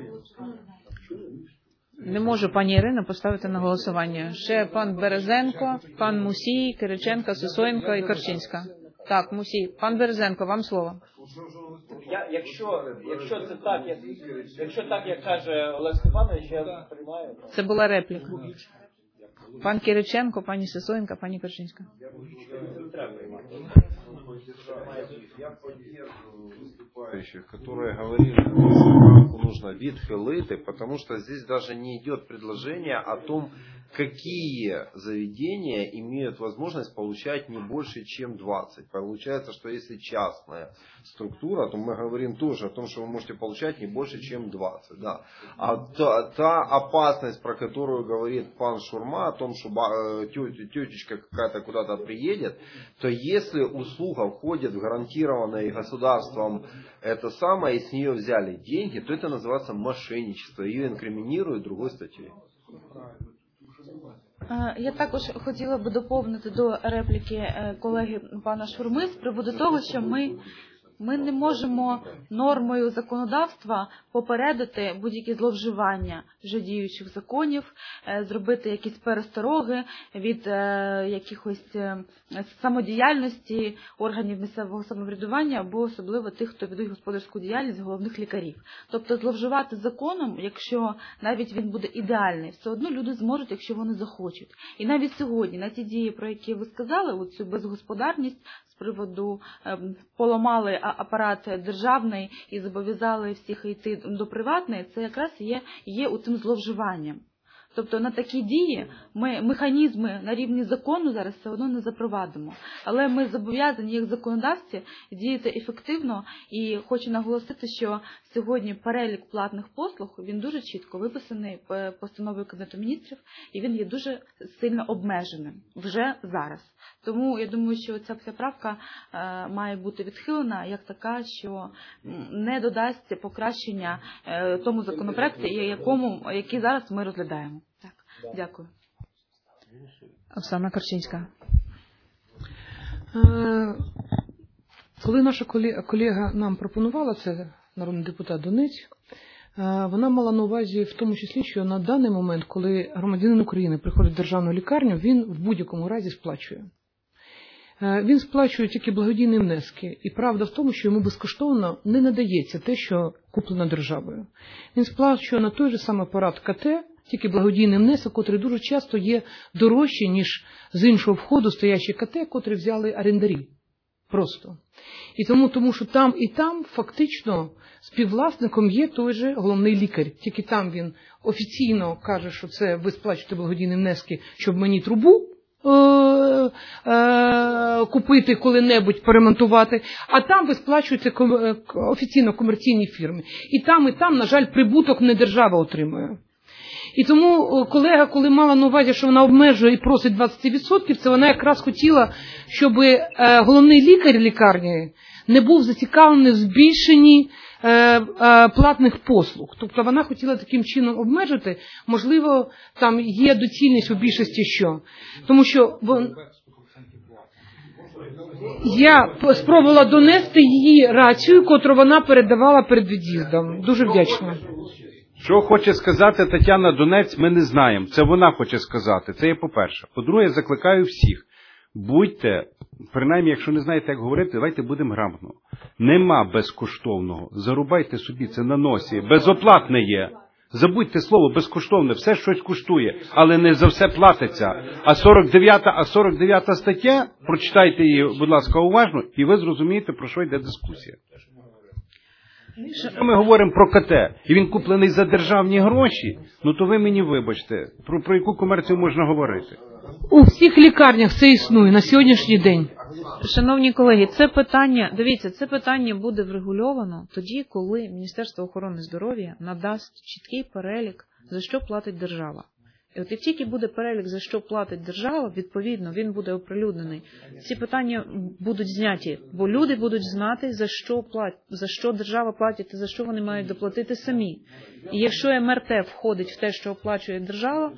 Не можу пані Ірина поставити на голосування. Ще пан Березенко, пан Мусій, Кириченко, Сисоєнко і Корчинська. Так, Мусій. Пан Березенко, вам слово. Я, якщо, якщо це так, як, якщо так, як каже Олег Степанович, я приймаю. Це була репліка. Пан Кириченко, пані Сисоєнко, пані Корчинська. Я поддерживаю выступающих, которые говорили, что правку нужно відхилити, потому что здесь даже не идет предложение о том, какие заведения имеют возможность получать не больше, чем двадцать. Получается, что если частная структура, то мы говорим тоже о том, что вы можете получать не больше, чем двадцать. Да. А та, та опасность, про которую говорит пан Шурма, о том, что тетечка какая-то куда-то приедет, то если услуга входит в гарантированное государством это самое, и с нее взяли деньги, то это называется мошенничество. Ее инкриминируют другой статьей. Я також хотіла би доповнити до репліки колеги пана Шурми з приводу того, що ми, ми не можемо нормою законодавства попередити будь-які зловживання вже діючих законів, зробити якісь перестороги від якихось самодіяльності органів місцевого самоврядування або особливо тих, хто ведуть господарську діяльність, головних лікарів. Тобто зловживати законом, якщо навіть він буде ідеальний, все одно люди зможуть, якщо вони захочуть. І навіть сьогодні на ті дії, про які ви сказали, оцю безгосподарність з приводу поламали апарат державний і зобов'язали всіх йти до приватної, це якраз є, є у тим зловживанням. Тобто на такі дії ми механізми на рівні закону зараз все одно не запровадимо. Але ми зобов'язані як законодавці діяти ефективно, і хочу наголосити, що сьогодні перелік платних послуг, він дуже чітко виписаний постановою Кабінету міністрів, і він є дуже сильно обмеженим вже зараз. Тому я думаю, що ця вся правка е, має бути відхилена як така, що не додасть покращення е, тому законопроекту, якому, який зараз ми розглядаємо. Так, дякую. Оксана Корчинська. Е, коли наша колега нам пропонувала, це народний депутат Донець, вона мала на увазі в тому числі, що на даний момент, коли громадянин України приходить в державну лікарню, він в будь-якому разі сплачує. Він сплачує тільки благодійні внески. І правда в тому, що йому безкоштовно не надається те, що куплено державою. Він сплачує на той же самий апарат КТ, тільки благодійний внесок, котрий дуже часто є дорожчий, ніж з іншого входу стоячий КТ, котрий взяли орендарі. Просто. І тому, тому що там і там фактично співвласником є той же головний лікар. Тільки там він офіційно каже, що це ви сплачуєте благодійні внески, щоб мені трубу е- е- купити, коли-небудь поремонтувати. А там ви сплачуєте ком- офіційно комерційні фірми. І там, і там, на жаль, прибуток не держава отримує. І тому колега, коли мала на увазі, що вона обмежує і просить двадцять відсотків, це вона якраз хотіла, щоб головний лікар лікарні не був зацікавлений в збільшенні платних послуг. Тобто вона хотіла таким чином обмежити, можливо, там є доцільність у більшості що. Тому що я спробувала донести її рацію, котру вона передавала перед від'їздом. Дуже вдячна. Що хоче сказати Тетяна Донець, ми не знаємо. Це вона хоче сказати. Це є по-перше. По-друге, я закликаю всіх. будьте, принаймні, якщо не знаєте, як говорити, давайте будемо грамотно. Нема безкоштовного. Зарубайте собі це на носі. Безоплатне є. Забудьте слово безкоштовне, все щось коштує, але не за все платиться. А сорок дев'ята, а сорок дев'ята стаття, прочитайте її, будь ласка, уважно, і ви зрозумієте, про що йде дискусія. Якщо ми говоримо про КТ, і він куплений за державні гроші, ну то ви мені вибачте, про, про яку комерцію можна говорити? У всіх лікарнях це існує на сьогоднішній день. Шановні колеги, це питання, дивіться, це питання буде врегульовано тоді, коли Міністерство охорони здоров'я надасть чіткий перелік, за що платить держава. І от як тільки буде перелік, за що платить держава, відповідно, він буде оприлюднений. Ці питання будуть зняті, бо люди будуть знати, за що платять, за що держава платить, і за що вони мають доплатити самі. І якщо ем ер те входить в те, що оплачує держава,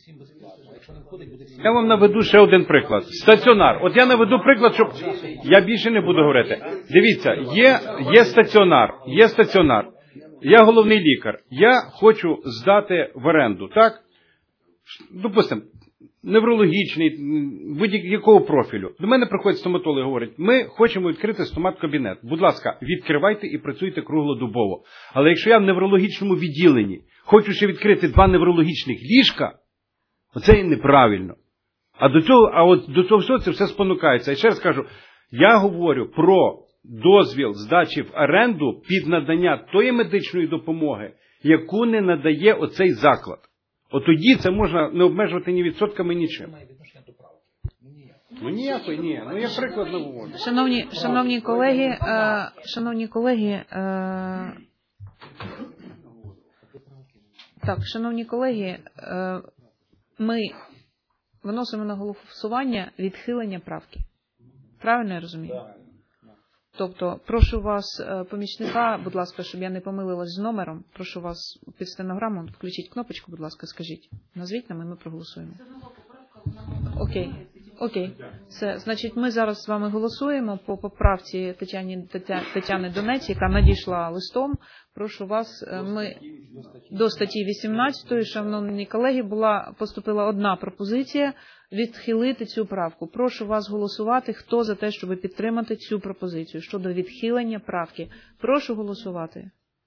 я вам наведу ще один приклад. Стаціонар. От я наведу приклад, щоб я більше не буду говорити. Дивіться, є, є стаціонар, є стаціонар. Я головний лікар. Я хочу здати в оренду, так? Допустимо, неврологічний, будь-якого профілю. До мене приходять стоматологи і говорять, ми хочемо відкрити стомат-кабінет. Будь ласка, відкривайте і працюйте круглодобово. Але якщо я в неврологічному відділенні хочу ще відкрити два неврологічних ліжка, оце і неправильно. А до цього, а от до цього всього це все спонукається. І ще раз кажу, я говорю про дозвіл здачі в оренду під надання тої медичної допомоги, яку не надає оцей заклад. От тоді це можна не обмежувати ні відсотками, нічим. Ну ніякої, ні. Ну я приклад наводжу. Шановні, шановні колеги, е, шановні колеги, е, так, шановні колеги, е, ми виносимо на голосування відхилення правки. Правильно я розумію? Тобто, прошу вас, помічника, будь ласка, щоб я не помилилась з номером, прошу вас під стенограму, включіть кнопочку, будь ласка, скажіть. Назвіть нам і ми проголосуємо. Окей, окей. Все, значить, ми зараз з вами голосуємо по поправці Тетяні, Тетя, Тетяни Донець, яка надійшла листом. Прошу вас, ми до статті вісімнадцятої, шановні колеги, була, поступила одна пропозиція відхилити цю правку. Прошу вас голосувати, хто за те, щоб підтримати цю пропозицію щодо відхилення правки. Прошу голосувати.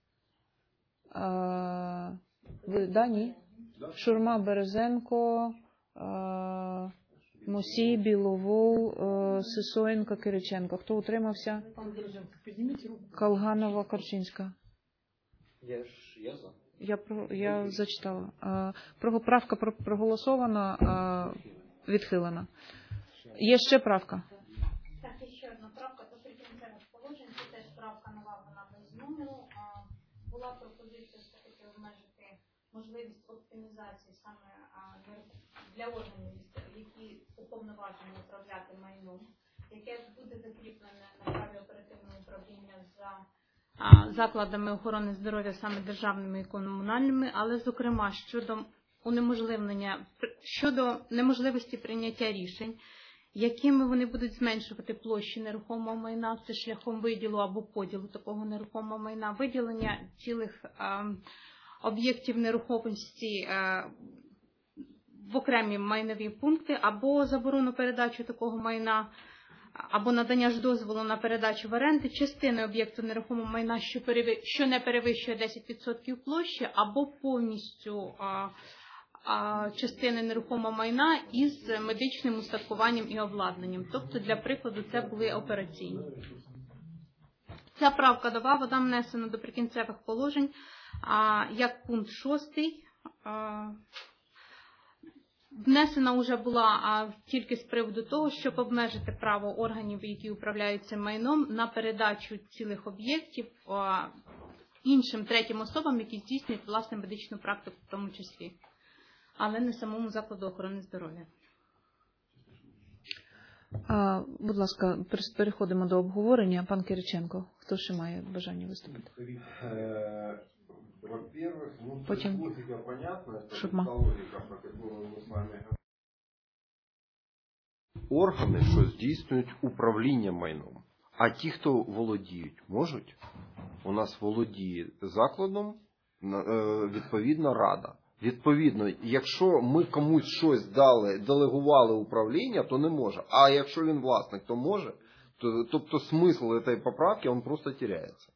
А, ви, да, ні? Шурма, Березенко, а, Мусій, Біловол, а, Сисоєнко, Кириченко. Хто утримався? Колганова, Корчинська. Я ж я за. Я, про, я зачитала. А, про, правка про, проголосована, а, відхилена. Є ще правка? Так, є ще одна правка до прикінцевих положень. Це теж правка нова, вона без номеру. А, була пропозиція все-таки обмежити можливість оптимізації саме а, для органів, які уповноважені управляти майном, яке буде закріплене на праві оперативного управління за закладами охорони здоров'я, саме державними і комунальними, але, зокрема, щодо унеможливлення, щодо неможливості прийняття рішень, якими вони будуть зменшувати площі нерухомого майна, це шляхом виділу або поділу такого нерухомого майна, виділення цілих а, об'єктів нерухомості а, в окремі майнові пункти, або заборону передачі такого майна, або надання ж дозволу на передачу в оренди частини об'єкту нерухомого майна, що, переви... що не перевищує десять відсотків площі, або повністю а, а, частини нерухомого майна із медичним устаткуванням і обладнанням. Тобто, для прикладу, це були операційні. Ця правка нова, вона внесена до прикінцевих положень, а, як пункт шостий. А, Внесена вже була а, тільки з приводу того, щоб обмежити право органів, які управляють цим майном, на передачу цілих об'єктів а, іншим третім особам, які здійснюють власне медичну практику в тому числі, але не самому закладу охорони здоров'я. А, будь ласка, переходимо до обговорення. Пан Кириченко, хто ще має бажання виступити? Во-первых, ну, Потім. логика понятна, это Шурма. та логика, про которую мы с вами говорим. Органи, що здійснюють управління майном. А ті, хто володіють, можуть? У нас володіє закладом відповідна рада. Відповідно, якщо ми комусь щось дали, делегували управління, то не може. А якщо він власник, то може. То, тобто смисл цієї поправки, він просто теряється.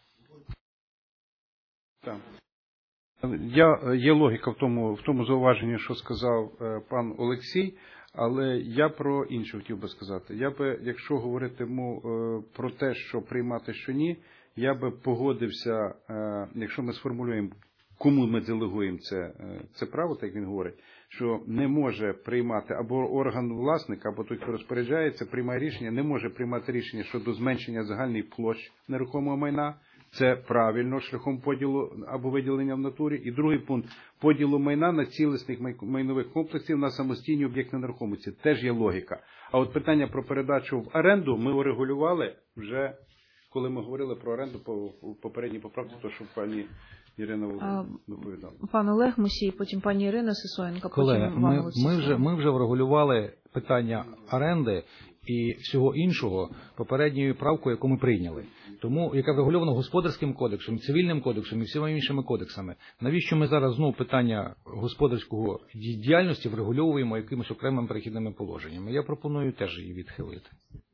Так. Я, є логіка в тому, в тому зауваженні, що сказав е, пан Олексій, але я про інше хотів би сказати. Я би, якщо говоритиму е, про те, що приймати, що ні, я би погодився, е, якщо ми сформулюємо, кому ми делегуємо це, е, це право, так як він говорить, що не може приймати або орган власника, або той, хто розпоряджається, приймає рішення, не може приймати рішення щодо зменшення загальної площі нерухомого майна. Це правильно, шляхом поділу або виділення в натурі. І другий пункт – поділу майна на цілісних майнових комплексів на самостійні об'єкти нерухомості. Теж є логіка. А от питання про передачу в оренду ми урегулювали вже, коли ми говорили про оренду по попередній поправці, то що пані Ірина доповідала. Пан Олег Мусій, потім пані Ірина Сисоєнко, потім Колеги, вам ми, Олексій. ми, вже, ми вже врегулювали питання оренди і всього іншого попередньою правкою, яку ми прийняли. Тому, яка врегульована господарським кодексом, цивільним кодексом і всіма іншими кодексами. Навіщо ми зараз знову питання господарського діяльності врегульовуємо якимись окремими перехідними положеннями? Я пропоную теж її відхилити.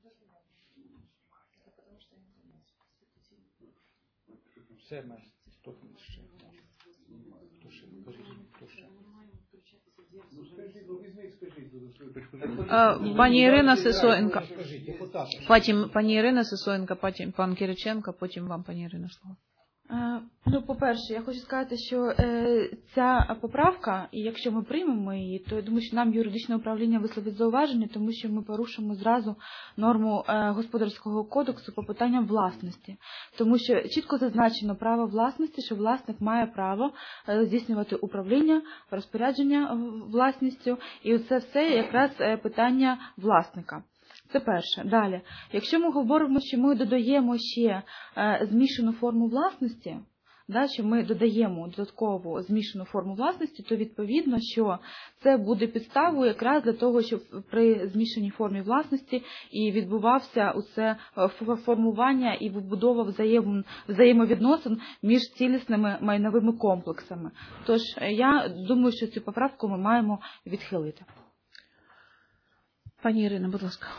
Все, Пані Ірина Сисоєнко. Потім пані Ірина Сисоєнко, потім пан Кириченко, потім вам, пані Ірина, слово. Ну, по-перше, я хочу сказати, що е, ця поправка, і якщо ми приймемо її, то я думаю, що нам юридичне управління висловить зауваження, тому що ми порушимо зразу норму е, господарського кодексу по питанням власності. Тому що чітко зазначено право власності, що власник має право е, здійснювати управління, розпорядження власністю, і це все якраз е, питання власника. Це перше. Далі. Якщо ми говоримо, що ми додаємо ще е, змішану форму власності, да, що ми додаємо додаткову змішану форму власності, то відповідно, що це буде підставою якраз для того, щоб при змішаній формі власності і відбувався усе формування і вибудова взаєм, взаємовідносин між цілісними майновими комплексами. Тож я думаю, що цю поправку ми маємо відхилити. Пані Ірина, будь ласка.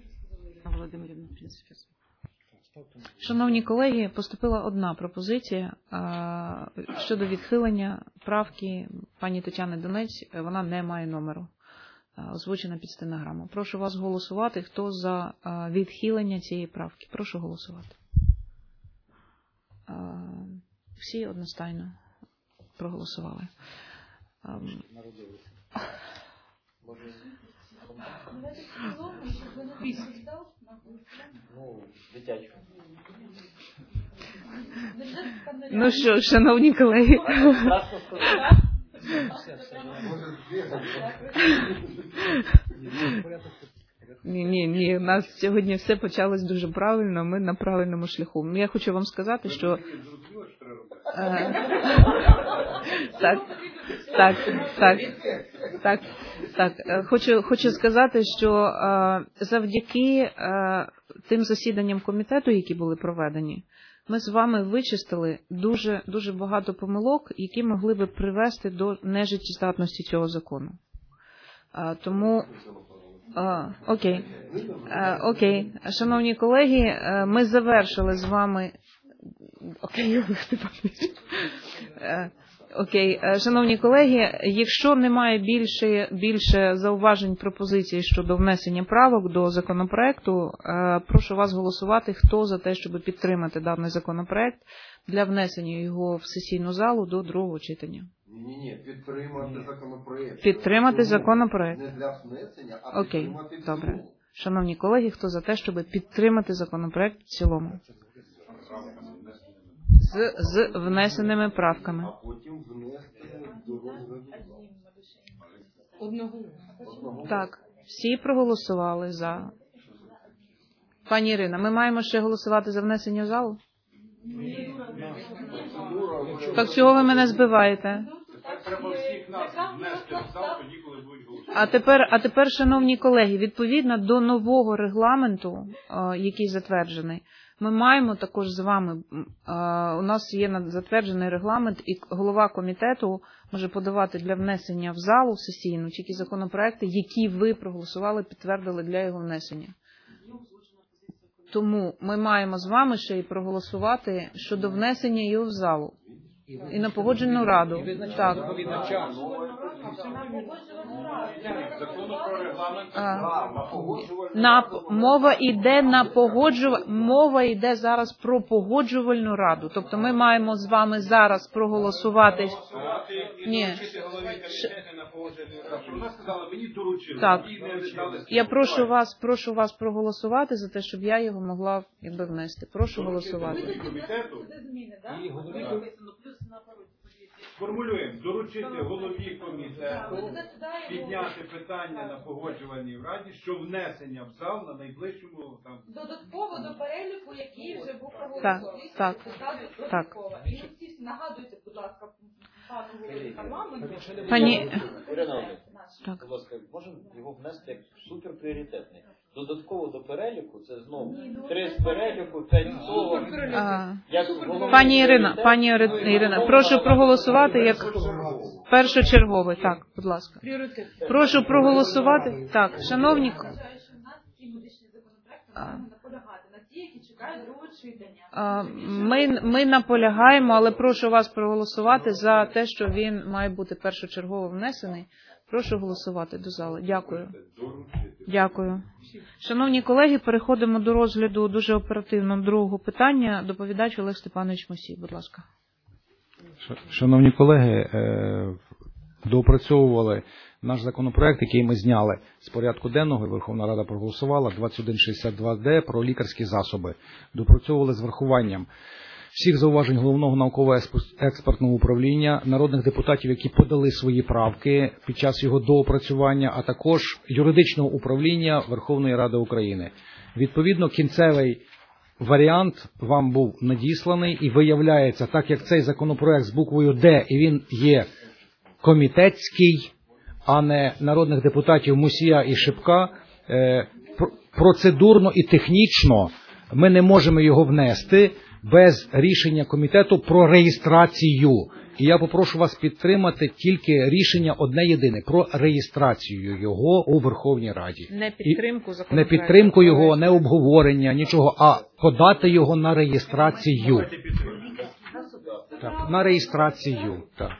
Шановні колеги, поступила одна пропозиція а, щодо відхилення правки пані Тетяни Донець. Вона не має номеру, а, озвучена під стенограму. Прошу вас голосувати. Хто за а, відхилення цієї правки? Прошу голосувати. А, всі одностайно проголосували. А, Ну що, шановні колеги, ні, ні, ні, у нас сьогодні все почалось дуже правильно, ми на правильному шляху. Я хочу вам сказати, що так, так, так, так, так. Хочу, хочу сказати, що е, завдяки е, тим засіданням комітету, які були проведені, ми з вами вичистили дуже, дуже багато помилок, які могли би привести до нежиттєздатності цього закону. Е, тому, е, окей, е, окей, шановні колеги, е, ми завершили з вами. Окей, Олег Степанович. Окей, шановні колеги, якщо немає більше, більше зауважень, пропозицій щодо внесення правок до законопроекту, прошу вас голосувати, хто за те, щоб підтримати даний законопроект для внесення його в сесійну залу до другого читання. Ні-ні, підтримати законопроект. Підтримати законопроект. Не для внесення, а Окей, підтримати в добре. цілому. Шановні колеги, хто за те, щоб підтримати законопроект в цілому? З, з внесеними правками. А потім внести до розгляду. Одного. Так, всі проголосували за. Пані Ірина, ми маємо ще голосувати за внесення в залу? Так чого ви мене збиваєте? Тепер треба всіх нас внести в зал, тоді, коли будуть голосувати. А тепер, а тепер, шановні колеги, відповідно до нового регламенту, е, який затверджений, ми маємо також з вами, е, у нас є на- затверджений регламент, і голова комітету може подавати для внесення в залу сесійну тільки законопроекти, які ви проголосували, підтвердили для його внесення. Тому ми маємо з вами ще й проголосувати щодо внесення його в залу. І на погоджену раду. Так. А, на, мова йде на погоджу... мова йде зараз про погоджувальну раду. Тобто ми маємо з вами зараз проголосувати. Ні. Так. Я прошу вас, прошу вас проголосувати за те, щоб я його могла якби внести. Прошу голосувати. Сформулюємо, доручити голові комітету підняти питання на погоджувальній раді, що внесення в зал на найближчому там Додатково до переліку, який вже був Так, проголосований. так, так. І ви всі нагадуйте, будь ласка, пану голові парламенту. Пані, Ірина Володимирівна, так. будь ласка, можемо його внести як суперпріоритетний. Додатково до переліку, це знову три з переліку, п'ять з того. А, Як головний Пані Ірина, пріоритет, пані Іри- Ірина, прошу проголосувати як першочерговий. Так, будь ласка. Прошу проголосувати. Так, шановні. Я вважаю, що в нас ці медичні законопроекти А. маємо наполягати на ті, які чекають другого читання. А, Ми, ми наполягаємо, але прошу вас проголосувати за те, що він має бути першочергово внесений. Прошу голосувати до зали. Дякую. Дякую. Шановні колеги, переходимо до розгляду дуже оперативного другого питання. Доповідач Олег Степанович Мусій, будь ласка. Шановні колеги, е, доопрацьовували наш законопроект, який ми зняли з порядку денного, і Верховна Рада проголосувала, двадцять один шістдесят два Д про лікарські засоби. Доопрацьовували з врахуванням всіх зауважень Головного науково-експертного управління, народних депутатів, які подали свої правки під час його доопрацювання, а також юридичного управління Верховної Ради України. Відповідно, кінцевий варіант вам був надісланий, і виявляється, так як цей законопроект з буквою Д, і він є комітетський, а не народних депутатів Мусія і Шипка, е, процедурно і технічно ми не можемо його внести без рішення комітету про реєстрацію. І я попрошу вас підтримати тільки рішення одне єдине про реєстрацію його у Верховній Раді. Не підтримку І законопроекту. не підтримку його, не обговорення, нічого, а подати його на реєстрацію. Так, на реєстрацію. Так.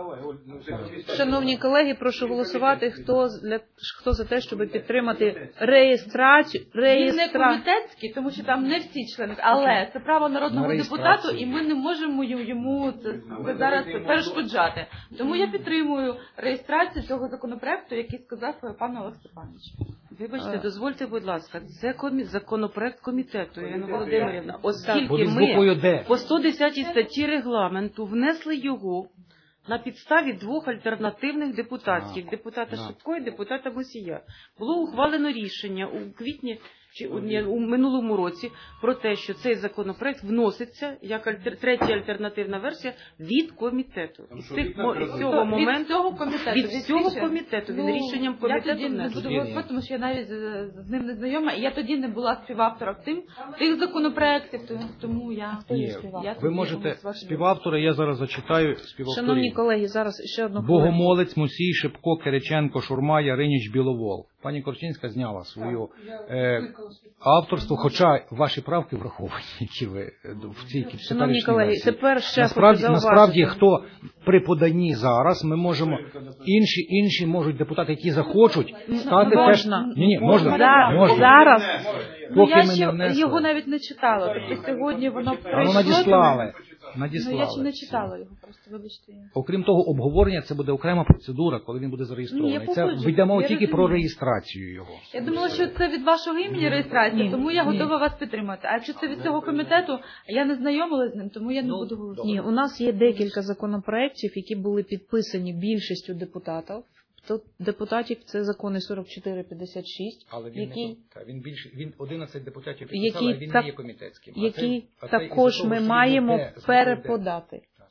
Шановні колеги, прошу голосувати, хто, з- для, хто за те, щоб підтримати реєстрацію. Він не реєстра... комітетський, тому що там не всі члени, але це право народного На депутату, реєстрацію. і ми не можемо й- йому це, це зараз перешкоджати. Тому я підтримую реєстрацію цього законопроекту, який сказав пан Олег Степанович. Вибачте, дозвольте, будь ласка, це комі... законопроект комітету, Ірина Володимирівна, оскільки Буде з ми буквою Д. по сто десятій статті регламенту внесли його на підставі двох альтернативних депутатських, А, депутата да. Шипко і депутата Мусія. Було ухвалено рішення у квітні чи у, ні, у минулому році про те, що цей законопроект вноситься як альтер, третя альтернативна версія від комітету. І з, цих, мо- із цього моменту Від цього комітету. від цього рішення. комітету, він Ну, рішенням я комітету тоді не внесений. буду голосувати, тому що я навіть з, з ним не знайома, і я тоді не була співавтором тим, тих законопроєктів, то- тому я... Ні, Я ви тоді можете голосувати не співавтори, я зараз зачитаю Шановні співавторів. колеги, зараз ще одну хвилину. Богомолець, Мусій, Шипко, Кириченко, Шурма, Яриніч, Біловол. Пані Корчинська зняла свою е, авторство, хоча ваші правки враховані, які ви е, в цій Шановні теперішній колеги, версії. тепер ще Насправді, хочу насправді, зауважити. хто при поданні зараз, ми можемо, інші, інші можуть депутати, які захочуть, стати Можна. теж... Ні, ні, можна. За- можна. Зараз. Ну, Поки я ми ще не внесли. його навіть не читала. Тобто сьогодні воно А прийшло. ну надіслали. Ну, я ще Надіслали. не читала його, просто вибачте. Окрім того, обговорення це буде окрема процедура, коли він буде зареєстрований. Ні, я Це погоджуюсь, йде мова я тільки про розумію. реєстрацію його. Я думала, що це від вашого імені реєстрація, Ні, тому я ні. готова вас підтримати. А якщо це від цього комітету, я не знайомила з ним, тому я не буду голосувати. Ні, у нас є декілька законопроєктів, які були підписані більшістю депутатів. Тут депутатів це закони сорок чотири п'ятдесят шість, Але він які, не та, він більше він одинадцять депутатів які підписали, а він так- не є комітетським. А які цей- а цей із-за також того, ми що він маємо йде з буквою Д. переподати.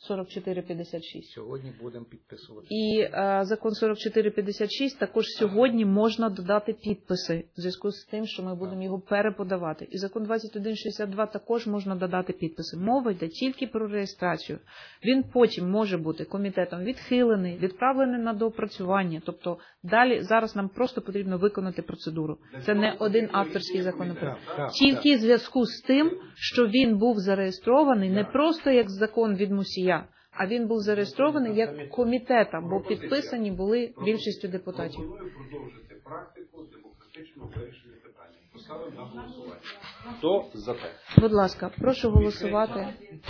сорок чотири п'ятдесят шість. Сьогодні будемо підписувати. І е, закон сорок чотири п'ятдесят шість також сьогодні можна додати підписи в зв'язку з тим, що ми будемо його переподавати. І закон двадцять один шістдесят два також можна додати підписи. Мова йде тільки про реєстрацію. Він потім може бути комітетом відхилений, відправлений на доопрацювання. Тобто далі зараз нам просто потрібно виконати процедуру. Це не один авторський законопроект. Тільки в зв'язку з тим, що він був зареєстрований не просто як закон від Мусія, а він був зареєстрований як комітетом, бо підписані були більшістю депутатів. Пропоную продовжити практику демократичного вирішення питання. Поставимо на голосування. Хто за те? Будь ласка, прошу голосувати.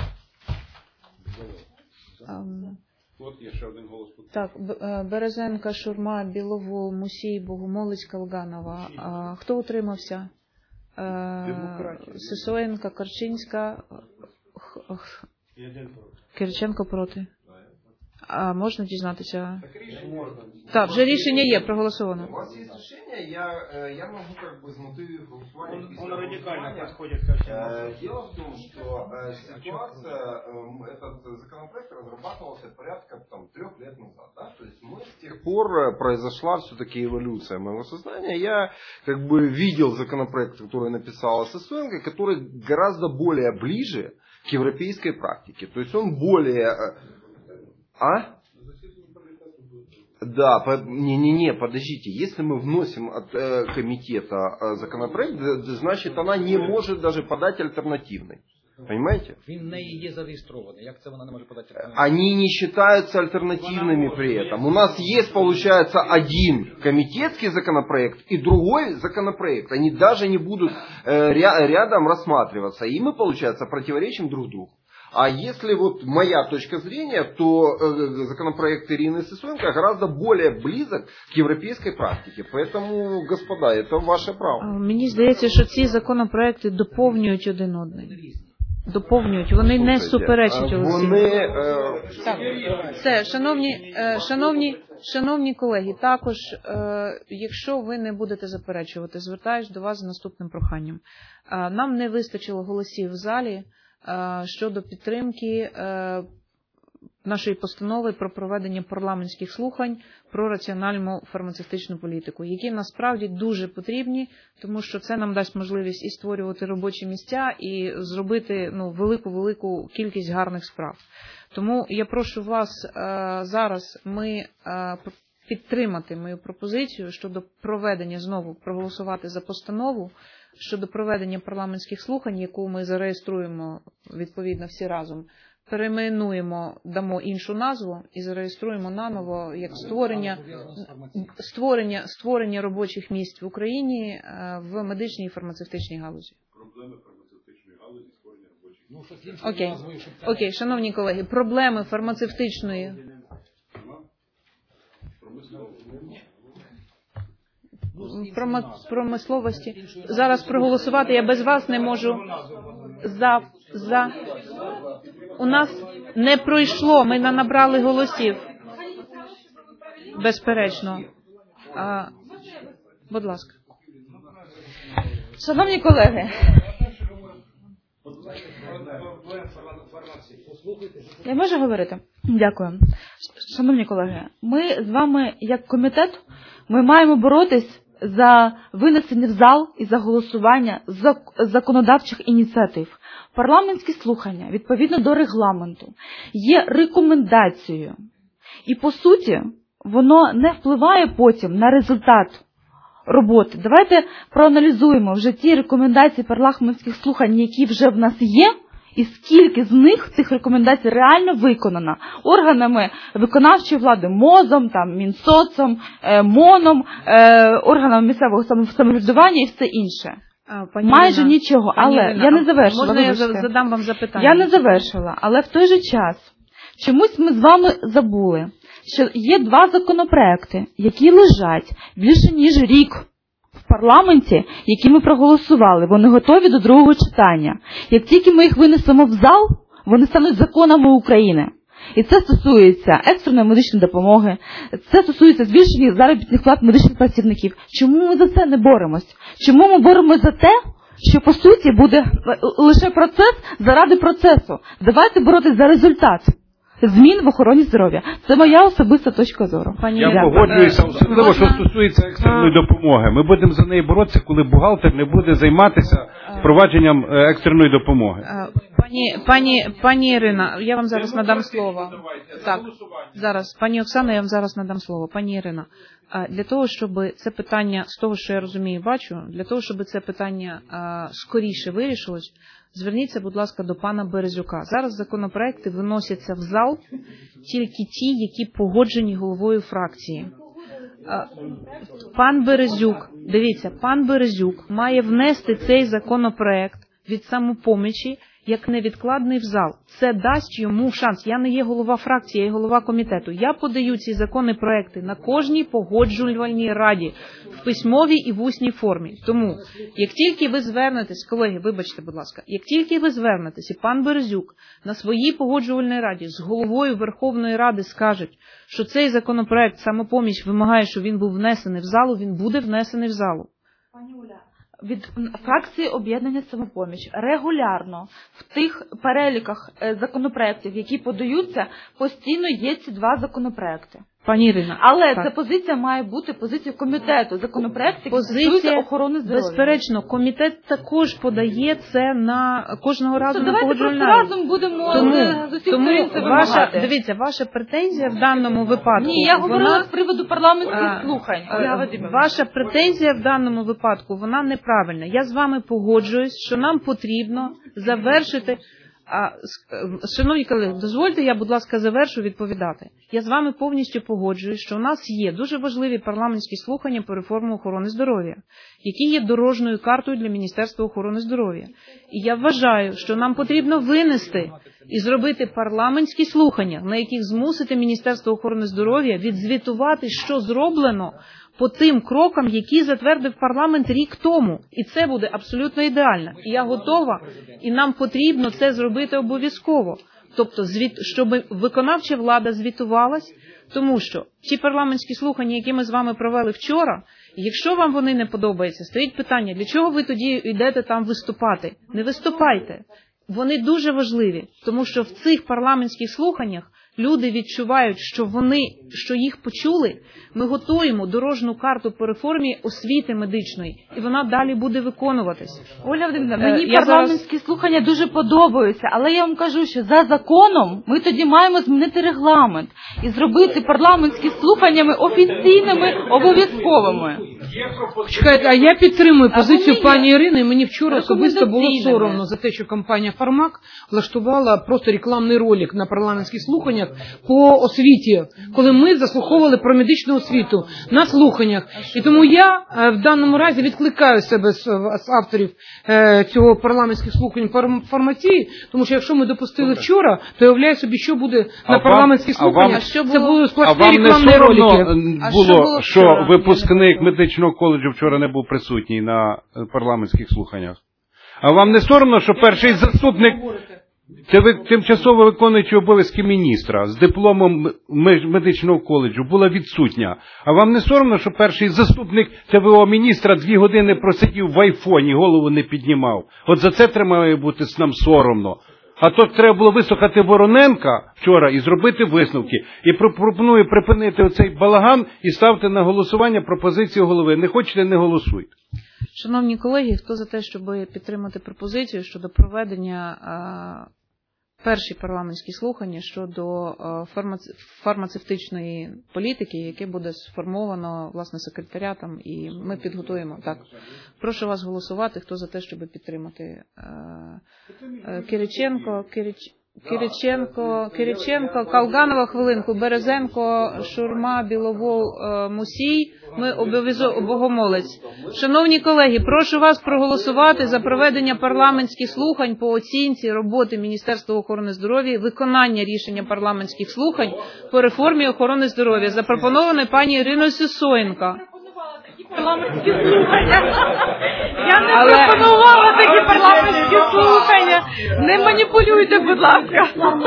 Ем, От є ще один голос. Так, Б- е, Березенка, Шурма, Біловол, Мусій, Богомолець, Калганова. А, хто утримався? Е, Демократія. Сисоєнка, Корчинська, Х- Х- Кириченко проти. А можна дізнатися? Так рішення можна. Так, вже рішення є, проголосовано. У вас есть решение, я, э, я могу как бы с мотивов голосования... Он, вписать он радикально голосование. подходит ко всем. Э, Дело в том, что э, ситуация, э, этот законопроект разрабатывался порядка там, трех лет назад. Да? То есть мы с тех пор э, произошла все-таки эволюция моего сознания. Я как бы видел законопроект, который написала Сысоенко, который гораздо более ближе к европейской практике. То есть он более... э, А? Да, по- не-не-не, подождите, если мы вносим от э, комитета э, законопроект, д- д- значит она не может даже подать альтернативный. Понимаете? Він в неї є зареєстрований. Як це вона не може подати? Они не считаются альтернативными при этом. У нас есть, получается, один комитетский законопроект и другой законопроект. Они даже не будут э, ря- рядом рассматриваться. И мы, получается, противоречим друг другу. А если вот моя точка зрения, то э, законопроект Ирины Сысоенко гораздо более близок к европейской практике. Поэтому, господа, это ваше право. Мені здається, що ці законопроекти доповнюють один одний. Доповнюють, вони не суперечать один Вони, е, Так, все, шановні, е, шановні, шановні колеги, також, е, якщо ви не будете заперечувати, звертаюсь до вас з наступним проханням. Е, Нам не вистачило голосів в залі е, щодо підтримки е, нашої постанови про проведення парламентських слухань про раціональну фармацевтичну політику, які насправді дуже потрібні, тому що це нам дасть можливість і створювати робочі місця, і зробити ну, велику-велику кількість гарних справ. Тому я прошу вас е, зараз ми е, підтримати мою пропозицію щодо проведення, знову проголосувати за постанову, щодо проведення парламентських слухань, яку ми зареєструємо відповідно всі разом, перейменуємо, дамо іншу назву і зареєструємо наново як створення, створення, створення робочих місць в Україні е, в медичній і фармацевтичній галузі. Проблеми фармацевтичної галузі, створення робочих. Ну, щось інше Окей. назвою, щоб це... Окей, шановні колеги, проблеми фармацевтичної промо- промисловості. Зараз проголосувати я без вас не можу. За, за. У нас не пройшло, ми не набрали голосів. Безперечно. А, будь ласка. Шановні колеги, я можу говорити? Дякую. Шановні колеги, ми з вами, як комітет, ми маємо боротись за винесення в зал і за голосування зак- законодавчих ініціатив. Парламентські слухання, відповідно до регламенту, є рекомендацією. І, по суті, воно не впливає потім на результат роботи. Давайте проаналізуємо вже ті рекомендації парламентських слухань, які вже в нас є, і скільки з них цих рекомендацій реально виконано органами виконавчої влади, МОЗом, там, Мінсоцом, е, МОНом, е, органами місцевого самоврядування і все інше. А, пані Майже Ірина, нічого, пані але Ірина, я не завершила. Можна я вибачте. задам вам запитання? Я не завершила, але в той же час чомусь ми з вами забули, що є два законопроекти, які лежать більше ніж рік в парламенті, які ми проголосували. Вони готові до другого читання. Як тільки ми їх винесемо в зал, вони стануть законами України. І це стосується екстреної медичної допомоги, це стосується збільшення заробітних плат медичних працівників. Чому ми за це не боремось? Чому ми боремось за те, що по суті буде лише процес заради процесу? Давайте боротись за результат. змін в охороні здоров'я. Це моя особиста точка зору. Пані Я Іля, погоджуюся, особливо, можна- що стосується екстреної допомоги. Ми будемо за неї боротися, коли бухгалтер не буде займатися впровадженням е, екстреної допомоги. Е, Пані, пані, пані Ірина, я вам зараз надам слово. Так, зараз, пані Оксана, я вам зараз надам слово. Пані Ірина, е, для того, щоб це питання, з того, що я розумію, бачу, для того, щоб це питання е, скоріше вирішилось, зверніться, будь ласка, до пана Березюка. Зараз законопроекти виносяться в зал тільки ті, які погоджені головою фракції. Е, Пан Березюк, дивіться, пан Березюк має внести цей законопроект від Самопомочі як невідкладний в зал. Це дасть йому шанс. Я не є голова фракції, я є голова комітету. Я подаю ці закони проекти на кожній погоджувальній раді в письмовій і в усній формі. Тому, як тільки ви звернетесь, колеги, вибачте, будь ласка, як тільки ви звернетесь, і пан Березюк на своїй погоджувальній раді з головою Верховної Ради скажуть, що цей законопроект Самопоміч вимагає, щоб він був внесений в залу, він буде внесений в залу. Пані Оля, від фракції об'єднання «Самопоміч» регулярно в тих переліках е, законопроєктів, які подаються, постійно є ці два законопроекти. Пані Ірина, Але так. ця позиція має бути позицією комітету. Законопроект, який Позиція, стосується охорони здоров'я. безперечно, комітет також подає це на кожного разу То на давайте просто погоджувальну раду. разом будемо Тому, е, з усіх тому сторін це ваша, вимагати. дивіться, ваша претензія в даному випадку. Ні, я говорила вона, з приводу парламентських а, слухань. а, Я Вадиме. ваша претензія в даному випадку, вона неправильна. Я з вами погоджуюсь, що нам потрібно завершити. А, с- шановні колеги, дозвольте, я, будь ласка, завершу відповідати. Я з вами повністю погоджуюсь, що у нас є дуже важливі парламентські слухання по реформі охорони здоров'я, які є дорожньою картою для Міністерства охорони здоров'я. І я вважаю, що нам потрібно винести і зробити парламентські слухання, на яких змусити Міністерство охорони здоров'я відзвітувати, що зроблено по тим крокам, які затвердив парламент рік тому. І це буде абсолютно ідеально. І я готова, і нам потрібно це зробити обов'язково. Тобто, звіт, щоб виконавча влада звітувалась, тому що ті парламентські слухання, які ми з вами провели вчора, якщо вам вони не подобаються, стоїть питання, для чого ви тоді йдете там виступати? Не виступайте. Вони дуже важливі, тому що в цих парламентських слуханнях люди відчувають, що вони, що їх почули. Ми готуємо дорожню карту по реформі освіти медичної, і вона далі буде виконуватись. Оля Володимирівна, Е, мені я парламентські слухання дуже подобаються, але я вам кажу, що за законом ми тоді маємо змінити регламент і зробити парламентські слуханнями офіційними, обов'язковими. Чекайте, а я підтримую А позицію вони пані Ірини, і мені вчора особисто було рекомендаційними. соромно за те, що компанія «Фармак» влаштувала просто рекламний ролик на парламентських слуханнях по освіті, коли ми заслуховували про медичну освіту на слуханнях. І тому я е, в даному разі відкликаю себе з, з авторів е, цього парламентських слухань по фармації, тому що якщо ми допустили вчора, то я уявляю собі, що буде А на вам- парламентських а вам- слуханнях. що Це було- будуть А сплошні вам не рекламні соромно ролики. е, А було, що було що вчора? випускник медичного коледжу вчора не був присутній на е, парламентських слуханнях? А вам не соромно, що перший заступник Це ви тимчасово виконуючий обов'язки міністра з дипломом медичного коледжу була відсутня. А вам не соромно, що перший заступник Т В О міністра дві години просидів в айфоні, голову не піднімав? От за це треба бути нам соромно. А то треба було вислухати Вороненка вчора і зробити висновки. І пропоную припинити оцей балаган і ставте на голосування пропозицію голови. Не хочете – не голосуйте. Шановні колеги, хто за те, щоб підтримати пропозицію щодо проведення а, перші парламентські слухання щодо а, фармац... фармацевтичної політики, яке буде сформовано, власне, секретаріатом, і ми підготуємо. Так. Прошу вас голосувати, хто за те, щоб підтримати. А, а, Кириченко, Кирич... Кириченко, Кириченко, Калганова, хвилинку, Березенко, Шурма, Біловол, е, Мусій. Ми обов'язково Богомолець. Шановні колеги, прошу вас проголосувати за проведення парламентських слухань по оцінці роботи Міністерства охорони здоров'я, виконання рішення парламентських слухань по реформі охорони здоров'я, запропонованої пані Іриною Сисоєнко. Парламентські слухання. Я не Але- пропонувала такі парламентські слухання. Не маніпулюйте, будь ласка.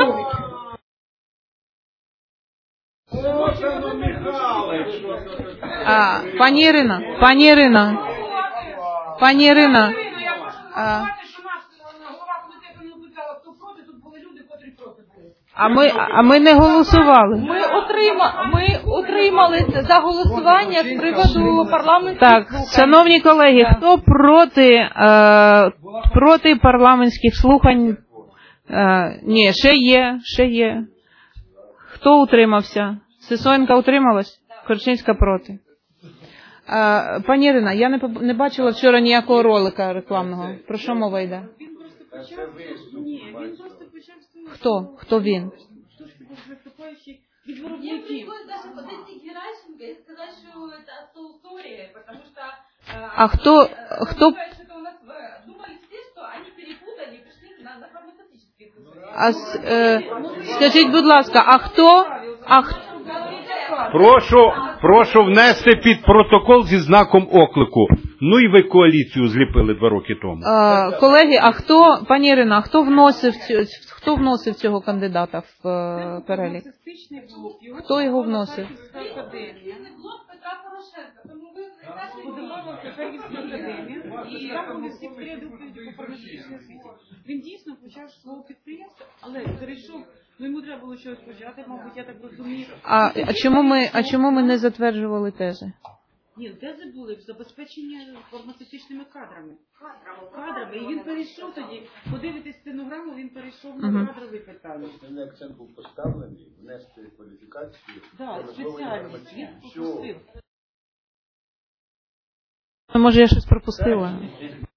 А, пані Ірина, пані Ірина, пані Ірина, а, А ми, а ми не голосували. Ми, отрима, ми утримали це за голосування з приводу парламентських Так, слухань. шановні колеги, хто проти, е, проти парламентських слухань? Е, ні, ще є, ще є. Хто утримався? Сисоєнка утрималась? Корчинська проти. Е, пані Ірина, я не, поб- не бачила вчора ніякого ролика рекламного. Про що мова йде? Це виступ. Ні, він просто почав свою... Хто? Хто він? Хто ж був виступаючий від Мне виробників? пришлось даже подойти к Геращенко и сказать, что это соустория, потому что... э, А кто- э, кто- сказать, что это у нас, э, думали все, что они перепутали и пришли на, на фармацевтические слушания. А, с- е, скажіть, будь ласка, а хто? А, х- Прошу, прошу внести під протокол зі знаком оклику. Ну і ви коаліцію зліпили два роки тому. Е, колеги, а хто, пані Ірина, а хто вносив цю- хто вносив цього кандидата в е, перелік? Фармацевтичний блок, його Хто його вносив? Харківська академія. Активный блок Петра Порошенко, тому ви наші Подавала Харківська академія і рахунок секретаря доповіді по фармацевтичній освіті. Він дійсно почав свого підприємства, але перейшов, ну йому треба було щось почати, мабуть, я так розумію. А, а чому ми, а чому ми не затверджували тези? Ні, тези були забезпечення фармацевтичними кадрами. Кадрами. І він перейшов тоді, подивитись стенограму, він перейшов на Мгм. кадрові питання. Основний акцент був поставлений, внести кваліфікацію. Так, спеціальність, він пропустив. Може, я щось пропустила?